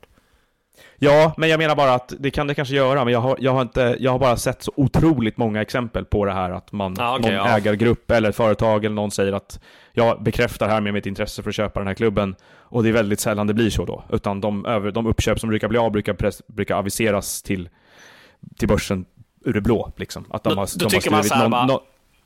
Ja, men jag menar bara att det kan det kanske göra, men jag har, jag har, inte, jag har bara sett så otroligt många exempel på det här, att man, ah, okay, någon ja. ägargrupp eller ett företag eller någon säger att jag bekräftar här med mitt intresse för att köpa den här klubben, och det är väldigt sällan det blir så då, utan de, över, de uppköp som brukar bli av brukar, press, brukar aviseras till, till börsen ur det blå liksom. Att de då, har, då de tycker man så här, någon, någon...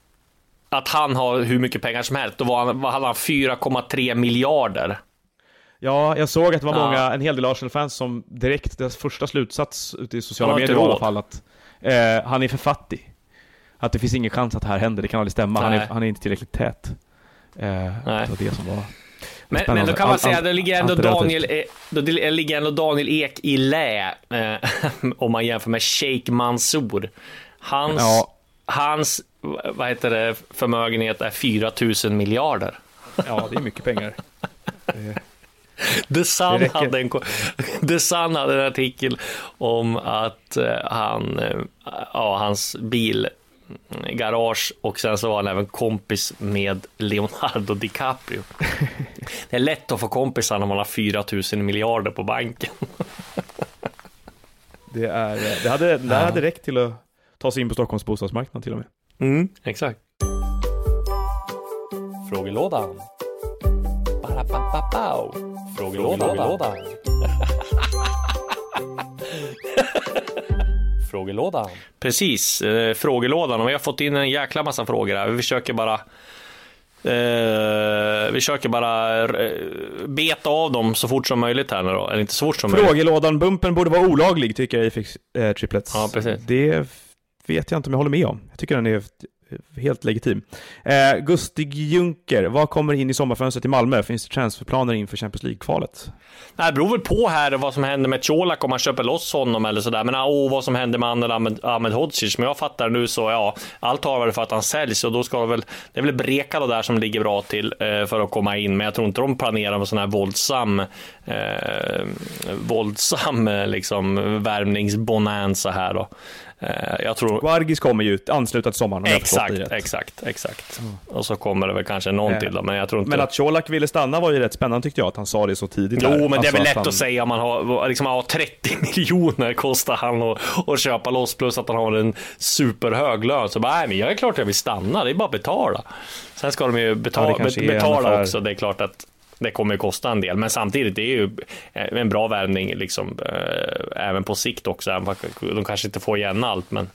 att han har hur mycket pengar som helst, då var han, var han fyra komma tre miljarder. Ja, jag såg att det var ja. många, en hel del Arsenal-fans som direkt, deras första slutsats ute i sociala medier var i alla fall att eh, han är för fattig. Att det finns ingen chans att det här händer, det kan aldrig stämma. Han är, han är inte tillräckligt tät. Eh, Nej. Det var det som var men, men då kan man säga att det ligger ändå Daniel, då ligger ändå Daniel Ek i lä, eh, om man jämför med Sheikh Mansour. Hans, ja. hans vad heter det, förmögenhet är fyra tusen miljarder. Ja, det är mycket pengar. Det The Sun, hade en, The Sun hade en artikel om att uh, han, uh, ja, hans bil garage och sen så var han även kompis med Leonardo DiCaprio. Det är lätt att få kompisar när man har fyra tusen miljarder på banken. Det, är, det, hade, det hade räckt till att ta sig in på Stockholms bostadsmarknad till och med. Mm, exakt. Frågelådan. Frågelådan. Frågelådan. Frågelådan. Precis, eh, frågelådan. Och vi har fått in en jäkla massa frågor här. Vi försöker bara eh, vi försöker bara eh, beta av dem så fort som möjligt här nu då. Eller inte så fort som möjligt. Frågelådan, bumpen borde vara olaglig tycker jag i Fix eh, Triplets. Ja, precis. Det vet jag inte om jag håller med om. Jag tycker den är helt legitim. Eh, Gustig Junker, vad kommer in i sommarfönstret i Malmö? Finns det transferplaner inför Champions League-kvalet? Nej, det beror väl på här vad som händer med Colak om man köper loss honom eller sådär. Men åh, vad som händer med Ahmed, Ahmed, Ahmed Hodzic. Men jag fattar nu så, ja, allt har väl för att han säljs och då ska det väl, det är väl Brekalo där som ligger bra till eh, för att komma in. Men jag tror inte de planerar med sån här våldsam eh, våldsam liksom värvningsbonanza här då. Jag tror Guargis kommer ju ut anslutat till sommaren. Exakt, exakt, exakt. Mm. Och så kommer det väl kanske någon äh. till då, men jag tror inte. Men att Colak ville stanna var ju rätt spännande tyckte jag, att han sa det så tidigt. Jo, här. men det alltså är väl lätt att, han... att säga om man har liksom har trettio miljoner kostar han att, att köpa loss plus att han har en superhög lön så bara, nej men jag är klart att jag vill stanna, det är bara att betala. Sen ska de ju betala, ja, betala också, det är klart att det kommer att kosta en del, men samtidigt det är ju en bra värvning liksom, äh, även på sikt också. De kanske inte får igen allt, men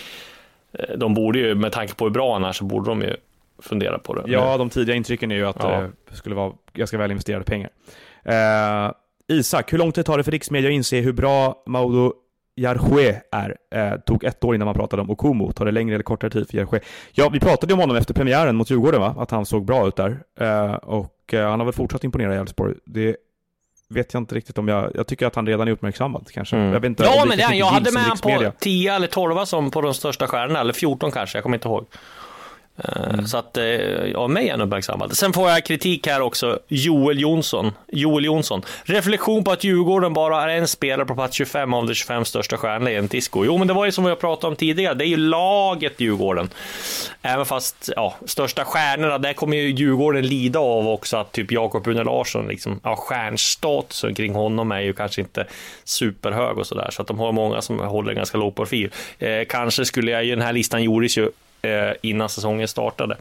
de borde ju, med tanke på hur bra han är, så borde de ju fundera på det. Ja, de tidiga intrycken är ju att ja. det skulle vara ganska väl investerade pengar. Eh, Isak, hur lång tid tar det för riksmedia att inse hur bra Mauro Jarche är? Eh, tog ett år innan man pratade om Okumu. Tar det längre eller kortare tid för Jarche? Ja, vi pratade om honom efter premiären mot Djurgården, va? Att han såg bra ut där. Eh, och eh, han har väl fortsatt imponera i Elfsborg. Det vet jag inte riktigt om jag... Jag tycker att han redan är uppmärksammad, kanske. Mm. Jag vet inte, ja, men det, jag hade med han på tio eller tolv som på de största stjärnorna, eller fjorton kanske, jag kommer inte ihåg. Mm. Så att ja, mig är uppmärksammad. Sen får jag kritik här också. Joel Jonsson Joel Jonsson. Reflektion på att Djurgården bara är en spelare på plats tjugofem av de tjugofem största stjärnorna i en disco. Jo, men det var ju som vi har pratat om tidigare. Det är ju laget Djurgården. Även fast ja, största stjärnorna, där kommer ju Djurgården lida av också. Att typ Jakob Une Larsson liksom, ja, stjärnstatusen kring honom är ju kanske inte superhög och sådär. Så att de har många som håller ganska låg profil. eh, Kanske skulle jag, i den här listan gjordes ju innan säsongen startade.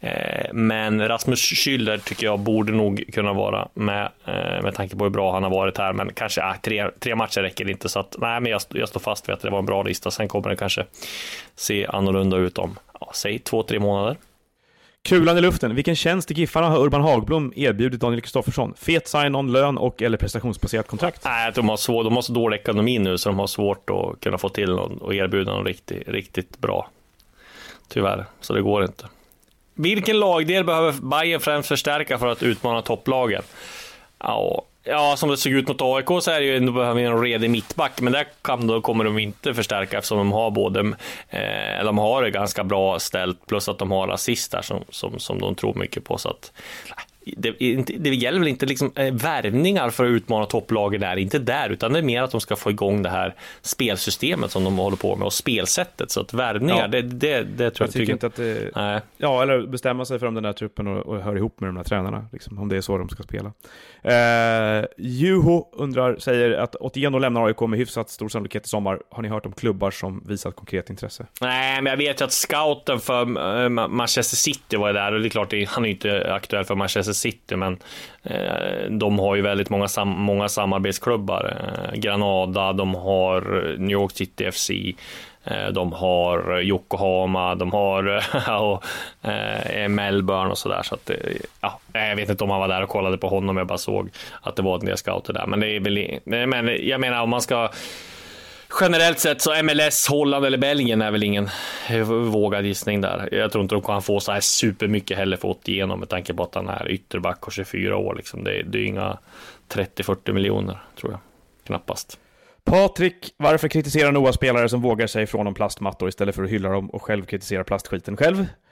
Men Rasmus Schüller tycker jag borde nog kunna vara med, med tanke på hur bra han har varit här, men kanske äh, tre, tre matcher räcker inte, så att nej, men jag, jag står fast vid att det var en bra lista. Sen kommer det kanske se annorlunda ut om ja, säg två, tre månader. Kulan i luften. Vilken tjänst i Giffarna har Urban Hagblom erbjudit Daniel Kristoffersson? Fet sign-on, lön och eller prestationsbaserat kontrakt? Nej, de har, svår, de har så dålig ekonomi nu så de har svårt att kunna få till någon och erbjuda någon riktigt, riktigt bra. Tyvärr, så det går inte. Vilken lagdel behöver Bayern främst förstärka för att utmana topplagen? Ja, ja, som det såg ut mot A I K så är det ju, då behöver vi en redig mittback, men där kan, då kommer de inte förstärka eftersom de har både eh, de har det ganska bra ställt, plus att de har assistar som, som, som de tror mycket på, så att det, det gäller väl inte liksom eh, värvningar för att utmana topplagen där, inte där, utan det är mer att de ska få igång det här spelsystemet som de håller på med och spelsättet, så att värvningar, ja. det, det, det tror jag, jag tycker inte att det, nej. Ja, eller bestämma sig för om den där truppen och, och hör ihop med de där tränarna liksom, om det är så de ska spela. eh, Juho undrar, säger att Otieno lämnar A I K med hyfsat stor sannolikhet i sommar. Har ni hört om klubbar som visat konkret intresse? Nej, men jag vet ju att scouten för uh, Manchester City var där, och det är klart att han är inte aktuell för Manchester City, men eh, de har ju väldigt många, sam- många samarbetsklubbar. Eh, Granada, de har New York City F C, eh, de har Yokohama, de har och, eh, Melbourne och sådär. Så att, ja, jag vet inte om han var där och kollade på honom, jag bara såg att det var en del scouter där. Men det är väl, men jag menar, om man ska generellt sett så M L S, Holland eller Belgien är väl ingen vågad gissning där. Jag tror inte de kan få så här supermycket heller fått igenom med tanke på att han är ytterback och tjugofyra år. Liksom. Det, är, det är inga trettio till fyrtio miljoner, tror jag. Knappast. Patrik, varför kritiserar Noah spelare som vågar sig från om plastmattor istället för att hylla dem och själv kritisera plastskiten själv?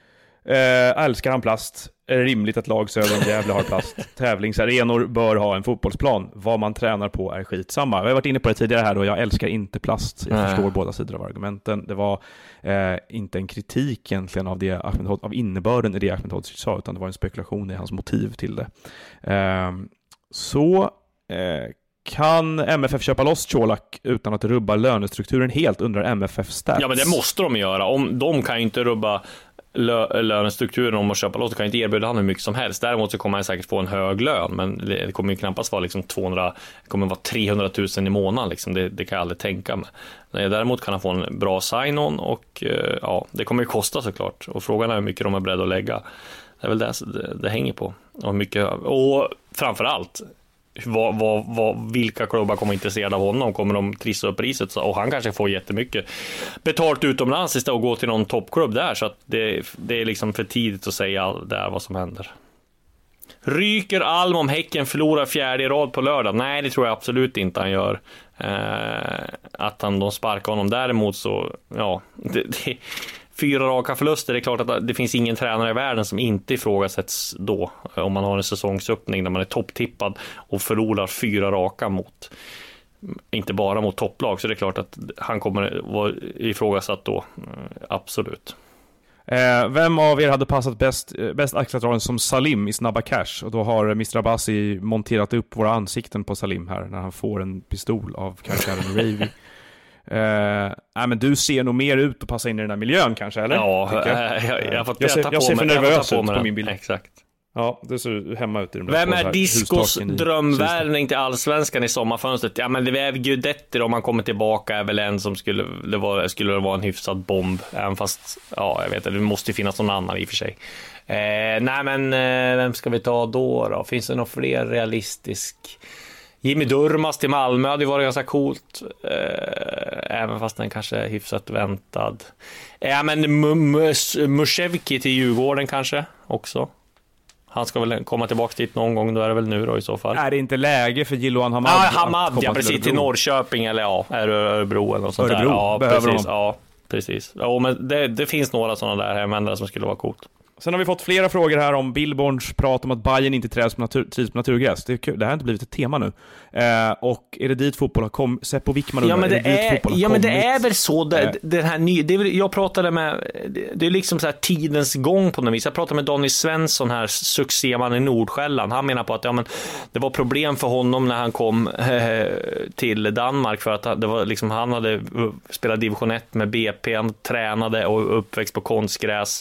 Eh, älskar han plast? Är det rimligt att lag söder om Gävle har plast? Tävlingsarenor bör ha en fotbollsplan. Vad man tränar på är skitsamma. Jag har varit inne på det tidigare här och jag älskar inte plast. Jag Nej. förstår båda sidor av argumenten. Det var eh, inte en kritik egentligen av, det Ahmed, av innebörden i det Ahmed Hodzic sa, utan det var en spekulation i hans motiv till det. Eh, så eh, kan M F F köpa loss Colak utan att rubba lönestrukturen helt, undrar M F F Stats. Ja, men det måste de göra. Om, de kan ju inte rubba lö- lönestrukturen om att köpa loss. De kan inte erbjuda han hur mycket som helst. Däremot så kommer han säkert få en hög lön, men det kommer ju knappast vara liksom tvåhundra, det kommer vara trehundratusen i månaden liksom. det, det kan jag aldrig tänka mig. Däremot kan han få en bra sign-on och ja, det kommer ju kosta såklart. Och frågan är hur mycket de är beredda att lägga. Det är väl det det, det hänger på. Och, mycket, och framförallt Vad, vad, vad, vilka klubbar kommer intresserade av honom? Kommer de trissa upp priset? Och han kanske får jättemycket betalt utomlands istället och gå till någon toppklubb där. Så att det, det är liksom för tidigt att säga där vad som händer. Ryker Alm om Häcken förlorar fjärde i rad på lördag? Nej, det tror jag absolut inte han gör. Eh, att han då sparkar honom. Däremot så, ja, det, det, fyra raka förluster, det är klart att det finns ingen tränare i världen som inte ifrågasätts då. Om man har en säsongsöppning där man är topptippad och förlorar fyra raka mot, inte bara mot topplag, så det är klart att han kommer vara ifrågasatt då, absolut. Eh, vem av er hade passat bäst, bäst axeldragen som Salim i Snabba Cash? Och då har mister Abbasi monterat upp våra ansikten på Salim här när han får en pistol av karaktären Ravy. Uh, nej, men du ser nog mer ut att passa in i den här miljön kanske, eller? Ja, jag, jag, jag har fått jag ser, på jag ser för mig, nervös på ut på min bild. Exakt. Ja, det ser hemma ut i de där. Vem är Discos drömvärvning till Allsvenskan i sommarfönstret? Ja, men det är Gudetti om man kommer tillbaka, är väl en som skulle det var skulle det vara en hyfsad bomb, även fast ja, jag vet inte, det måste ju finnas någon annan i och för sig. Eh, nej, men eh, vem ska vi ta då då? Finns det någon fler realistisk? Jimmy Durmaz till Malmö hade ju varit ganska coolt, eh, även fast den kanske är hyfsat väntad. Ja, men Mushevki till Djurgården kanske också. Han ska väl komma tillbaka dit någon gång, då är det väl nu då i så fall. Är det inte läge för Jiloan Hamad? Ja, Hamad, ja, precis, till, till Norrköping eller ja, är Örebro eller något sånt Örebro, där. Ja, behöver precis, de. ja, precis. Ja, men det, det finns några sådana där hemvändare som skulle vara coolt. Sen har vi fått flera frågor här om Billborns prat om att Bayern inte trivs på, natur, trivs på naturgräs. Det är kul. Det här har inte blivit ett tema nu. Eh, och är det dit fotboll har kommit? Seppo Wickman undrar, ja, men det, är det, är, dit ja, men det är väl så. Det, eh. den här ny, det är väl, jag pratade med, det, det är liksom så här tidens gång på något vis. Jag pratade med Donny Svensson här, succéman i Nordsjälland. Han menar på att ja, men, det var problem för honom när han kom eh, till Danmark, för att det var liksom, han hade spelat division ett med B P, han tränade och uppväxt på konstgräs.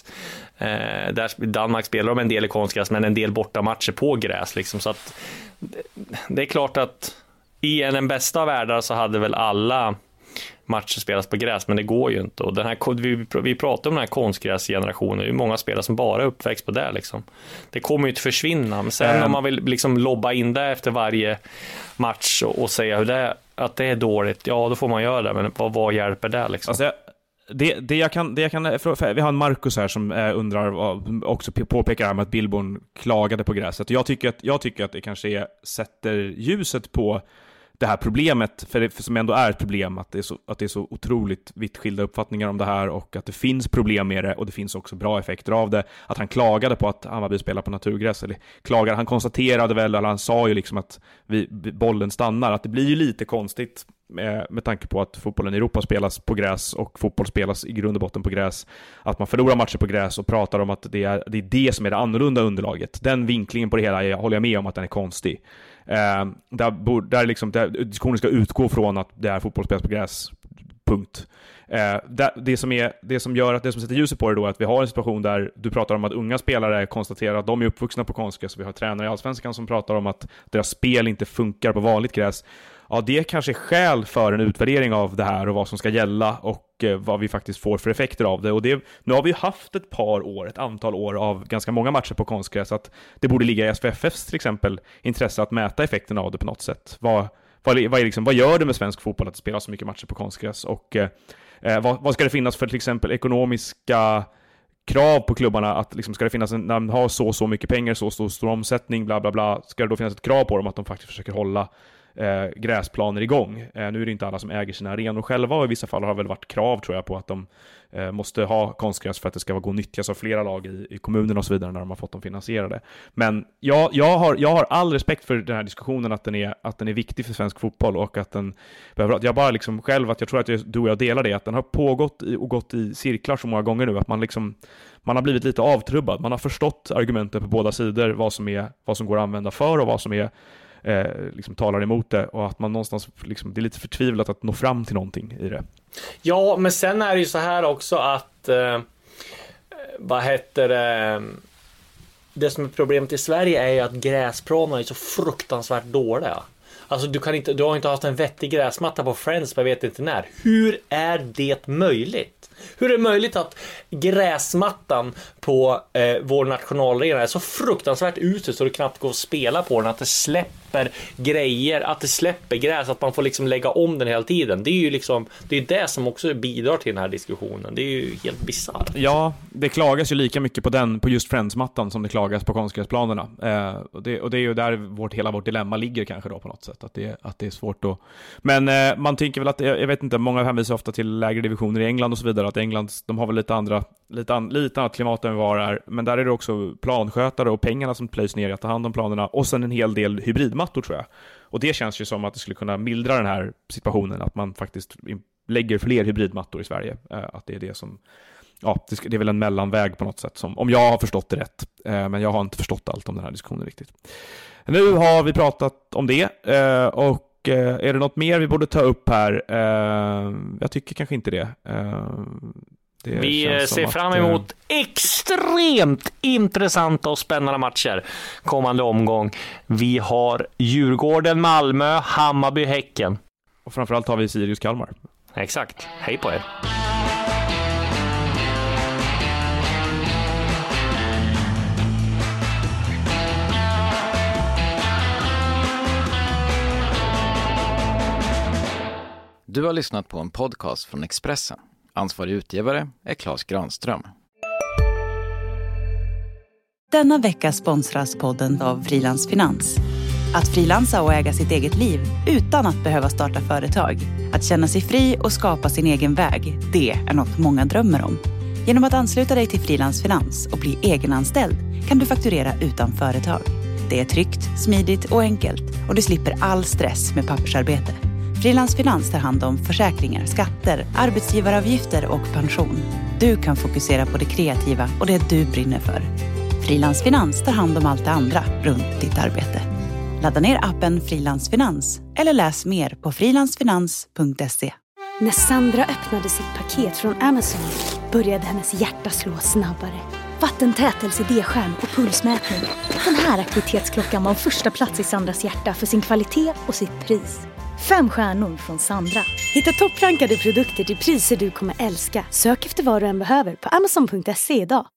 Eh, där Danmark spelar de en del i konstgräs, men en del bortamatcher på gräs liksom. Så att det, det är klart att i en den bästa världar så hade väl alla matcher spelas på gräs, men det går ju inte. Och den här, vi, vi pratar om den här konstgräsgenerationen, det är ju många spelare som bara är uppväxt på det liksom. Det kommer ju inte försvinna, men sen mm. om man vill liksom lobba in det efter varje match och, och säga hur det är, att det är dåligt, ja då får man göra det, men vad, vad hjälper det liksom? Alltså, Det, det jag kan, det jag kan vi har en Marcus här som eh, undrar, också påpekar här med att Billborn klagade på gräset. Jag tycker att, jag tycker att det kanske är, sätter ljuset på det här problemet, för det för som ändå är ett problem, att det är, så, att det är så otroligt vitt skilda uppfattningar om det här, och att det finns problem med det, och det finns också bra effekter av det. Att han klagade på att Hammarby spelar på naturgräs, eller klagade, han konstaterade väl, eller han sa ju liksom att vi, bollen stannar, att det blir ju lite konstigt med, med tanke på att fotbollen i Europa spelas på gräs och fotboll spelas i grund och botten på gräs, att man förlorar matcher på gräs och pratar om att det är det, är det som är det annorlunda underlaget. Den vinklingen på det hela, jag håller jag med om att den är konstig. Eh, där, där, liksom, där diskussionen ska utgå från att det är fotboll spelas på gräs, punkt. Eh, det, det, som är, det som gör att det som sätter ljuset på det då är att vi har en situation där du pratar om att unga spelare konstaterar att de är uppvuxna på konstgräs, och vi har tränare i Allsvenskan som pratar om att deras spel inte funkar på vanligt gräs. Ja, det kanske är skäl för en utvärdering av det här och vad som ska gälla och eh, vad vi faktiskt får för effekter av det. Och det, nu har vi haft ett par år, ett antal år av ganska många matcher på konstgräs, att det borde ligga i S V F F:s till exempel intresse att mäta effekterna av det på något sätt. Vad, vad, vad, är liksom, vad gör det med svensk fotboll att spela så mycket matcher på konstgräs? Och eh, vad, vad ska det finnas för till exempel ekonomiska krav på klubbarna, att liksom, ska det finnas en, när man har så så mycket pengar, så stor, stor omsättning, bla bla bla, ska det då finnas ett krav på dem att de faktiskt försöker hålla eh, gräsplaner igång. Eh, nu är det inte alla som äger sina arenor själva, och i vissa fall har det väl varit krav tror jag på att de eh, måste ha konstgräs för att det ska gå att nyttjas av flera lag i, i kommunen och så vidare när de har fått dem finansierade. Men jag, jag, har, jag har all respekt för den här diskussionen, att den är, att den är viktig för svensk fotboll, och att den behöver, jag bara liksom själv, att jag tror att jag, du och jag delar det, att den har pågått i, och gått i cirklar så många gånger nu, att man liksom man har blivit lite avtrubbad. Man har förstått argumenten på båda sidor, vad som är vad som går att använda för och vad som är eh, liksom talar emot det, och att man någonstans liksom, det är lite förtvivlat att nå fram till någonting i det. Ja, men sen är det ju så här också att eh, vad heter det, det som är problemet i Sverige är ju att gräsplanerna är så fruktansvärt dåliga. Alltså du kan inte, du har inte haft en vettig gräsmatta på Friends, jag vet inte när. Hur är det möjligt? Hur är det möjligt att gräsmattan på eh, vår nationalarena är så fruktansvärt ute så det knappt går att spela på den, att det släpper grejer, att det släpper gräs, att man får liksom lägga om den hela tiden. Det är ju liksom, det är det som också bidrar till den här diskussionen. Det är ju helt bisarrt. Ja, det klagas ju lika mycket på den, på just Friends-mattan, som det klagas på konstgräsplanerna. Eh, och, det, och det är ju där vårt, hela vårt dilemma ligger kanske då på något sätt, att det, att det är svårt att... Men eh, man tänker väl att, jag vet inte, många hänvisar ofta till lägre divisioner i England och så vidare, att England, de har väl lite andra, lite, an, lite annat klimat än vad det är, men där är det också planskötare och pengarna som plöjs ner i att ta hand om planerna, och sen en hel del hybridmattor tror jag. Och det känns ju som att det skulle kunna mildra den här situationen, att man faktiskt lägger fler hybridmattor i Sverige, att det är det som, ja, det är väl en mellanväg på något sätt, som, om jag har förstått det rätt, men jag har inte förstått allt om den här diskussionen riktigt. Nu har vi pratat om det, och är det något mer vi borde ta upp här? Jag tycker kanske inte det. Det vi ser fram emot att, extremt intressanta och spännande matcher kommande omgång. Vi har Djurgården, Malmö, Hammarby, Häcken. Och framförallt har vi Sirius, Kalmar. Exakt. Hej på er. Du har lyssnat på en podcast från Expressen. Ansvarig utgivare är Claes Granström. Denna vecka sponsras podden av Frilans Finans. Att frilansa och äga sitt eget liv utan att behöva starta företag. Att känna sig fri och skapa sin egen väg, det är något många drömmer om. Genom att ansluta dig till Frilans Finans och bli egenanställd kan du fakturera utan företag. Det är tryggt, smidigt och enkelt, och du slipper all stress med pappersarbete. Frilans Finans tar hand om försäkringar, skatter, arbetsgivaravgifter och pension. Du kan fokusera på det kreativa och det du brinner för. Frilans Finans tar hand om allt det andra runt ditt arbete. Ladda ner appen Frilans Finans eller läs mer på frilansfinans punkt se. När Sandra öppnade sitt paket från Amazon började hennes hjärta slå snabbare. Vattentät L C D-skärm och pulsmätning. Den här aktivitetsklockan var första plats i Sandras hjärta för sin kvalitet och sitt pris. Fem stjärnor från Sandra. Hitta topprankade produkter till priser du kommer älska. Sök efter vad du än behöver på amazon punkt se idag.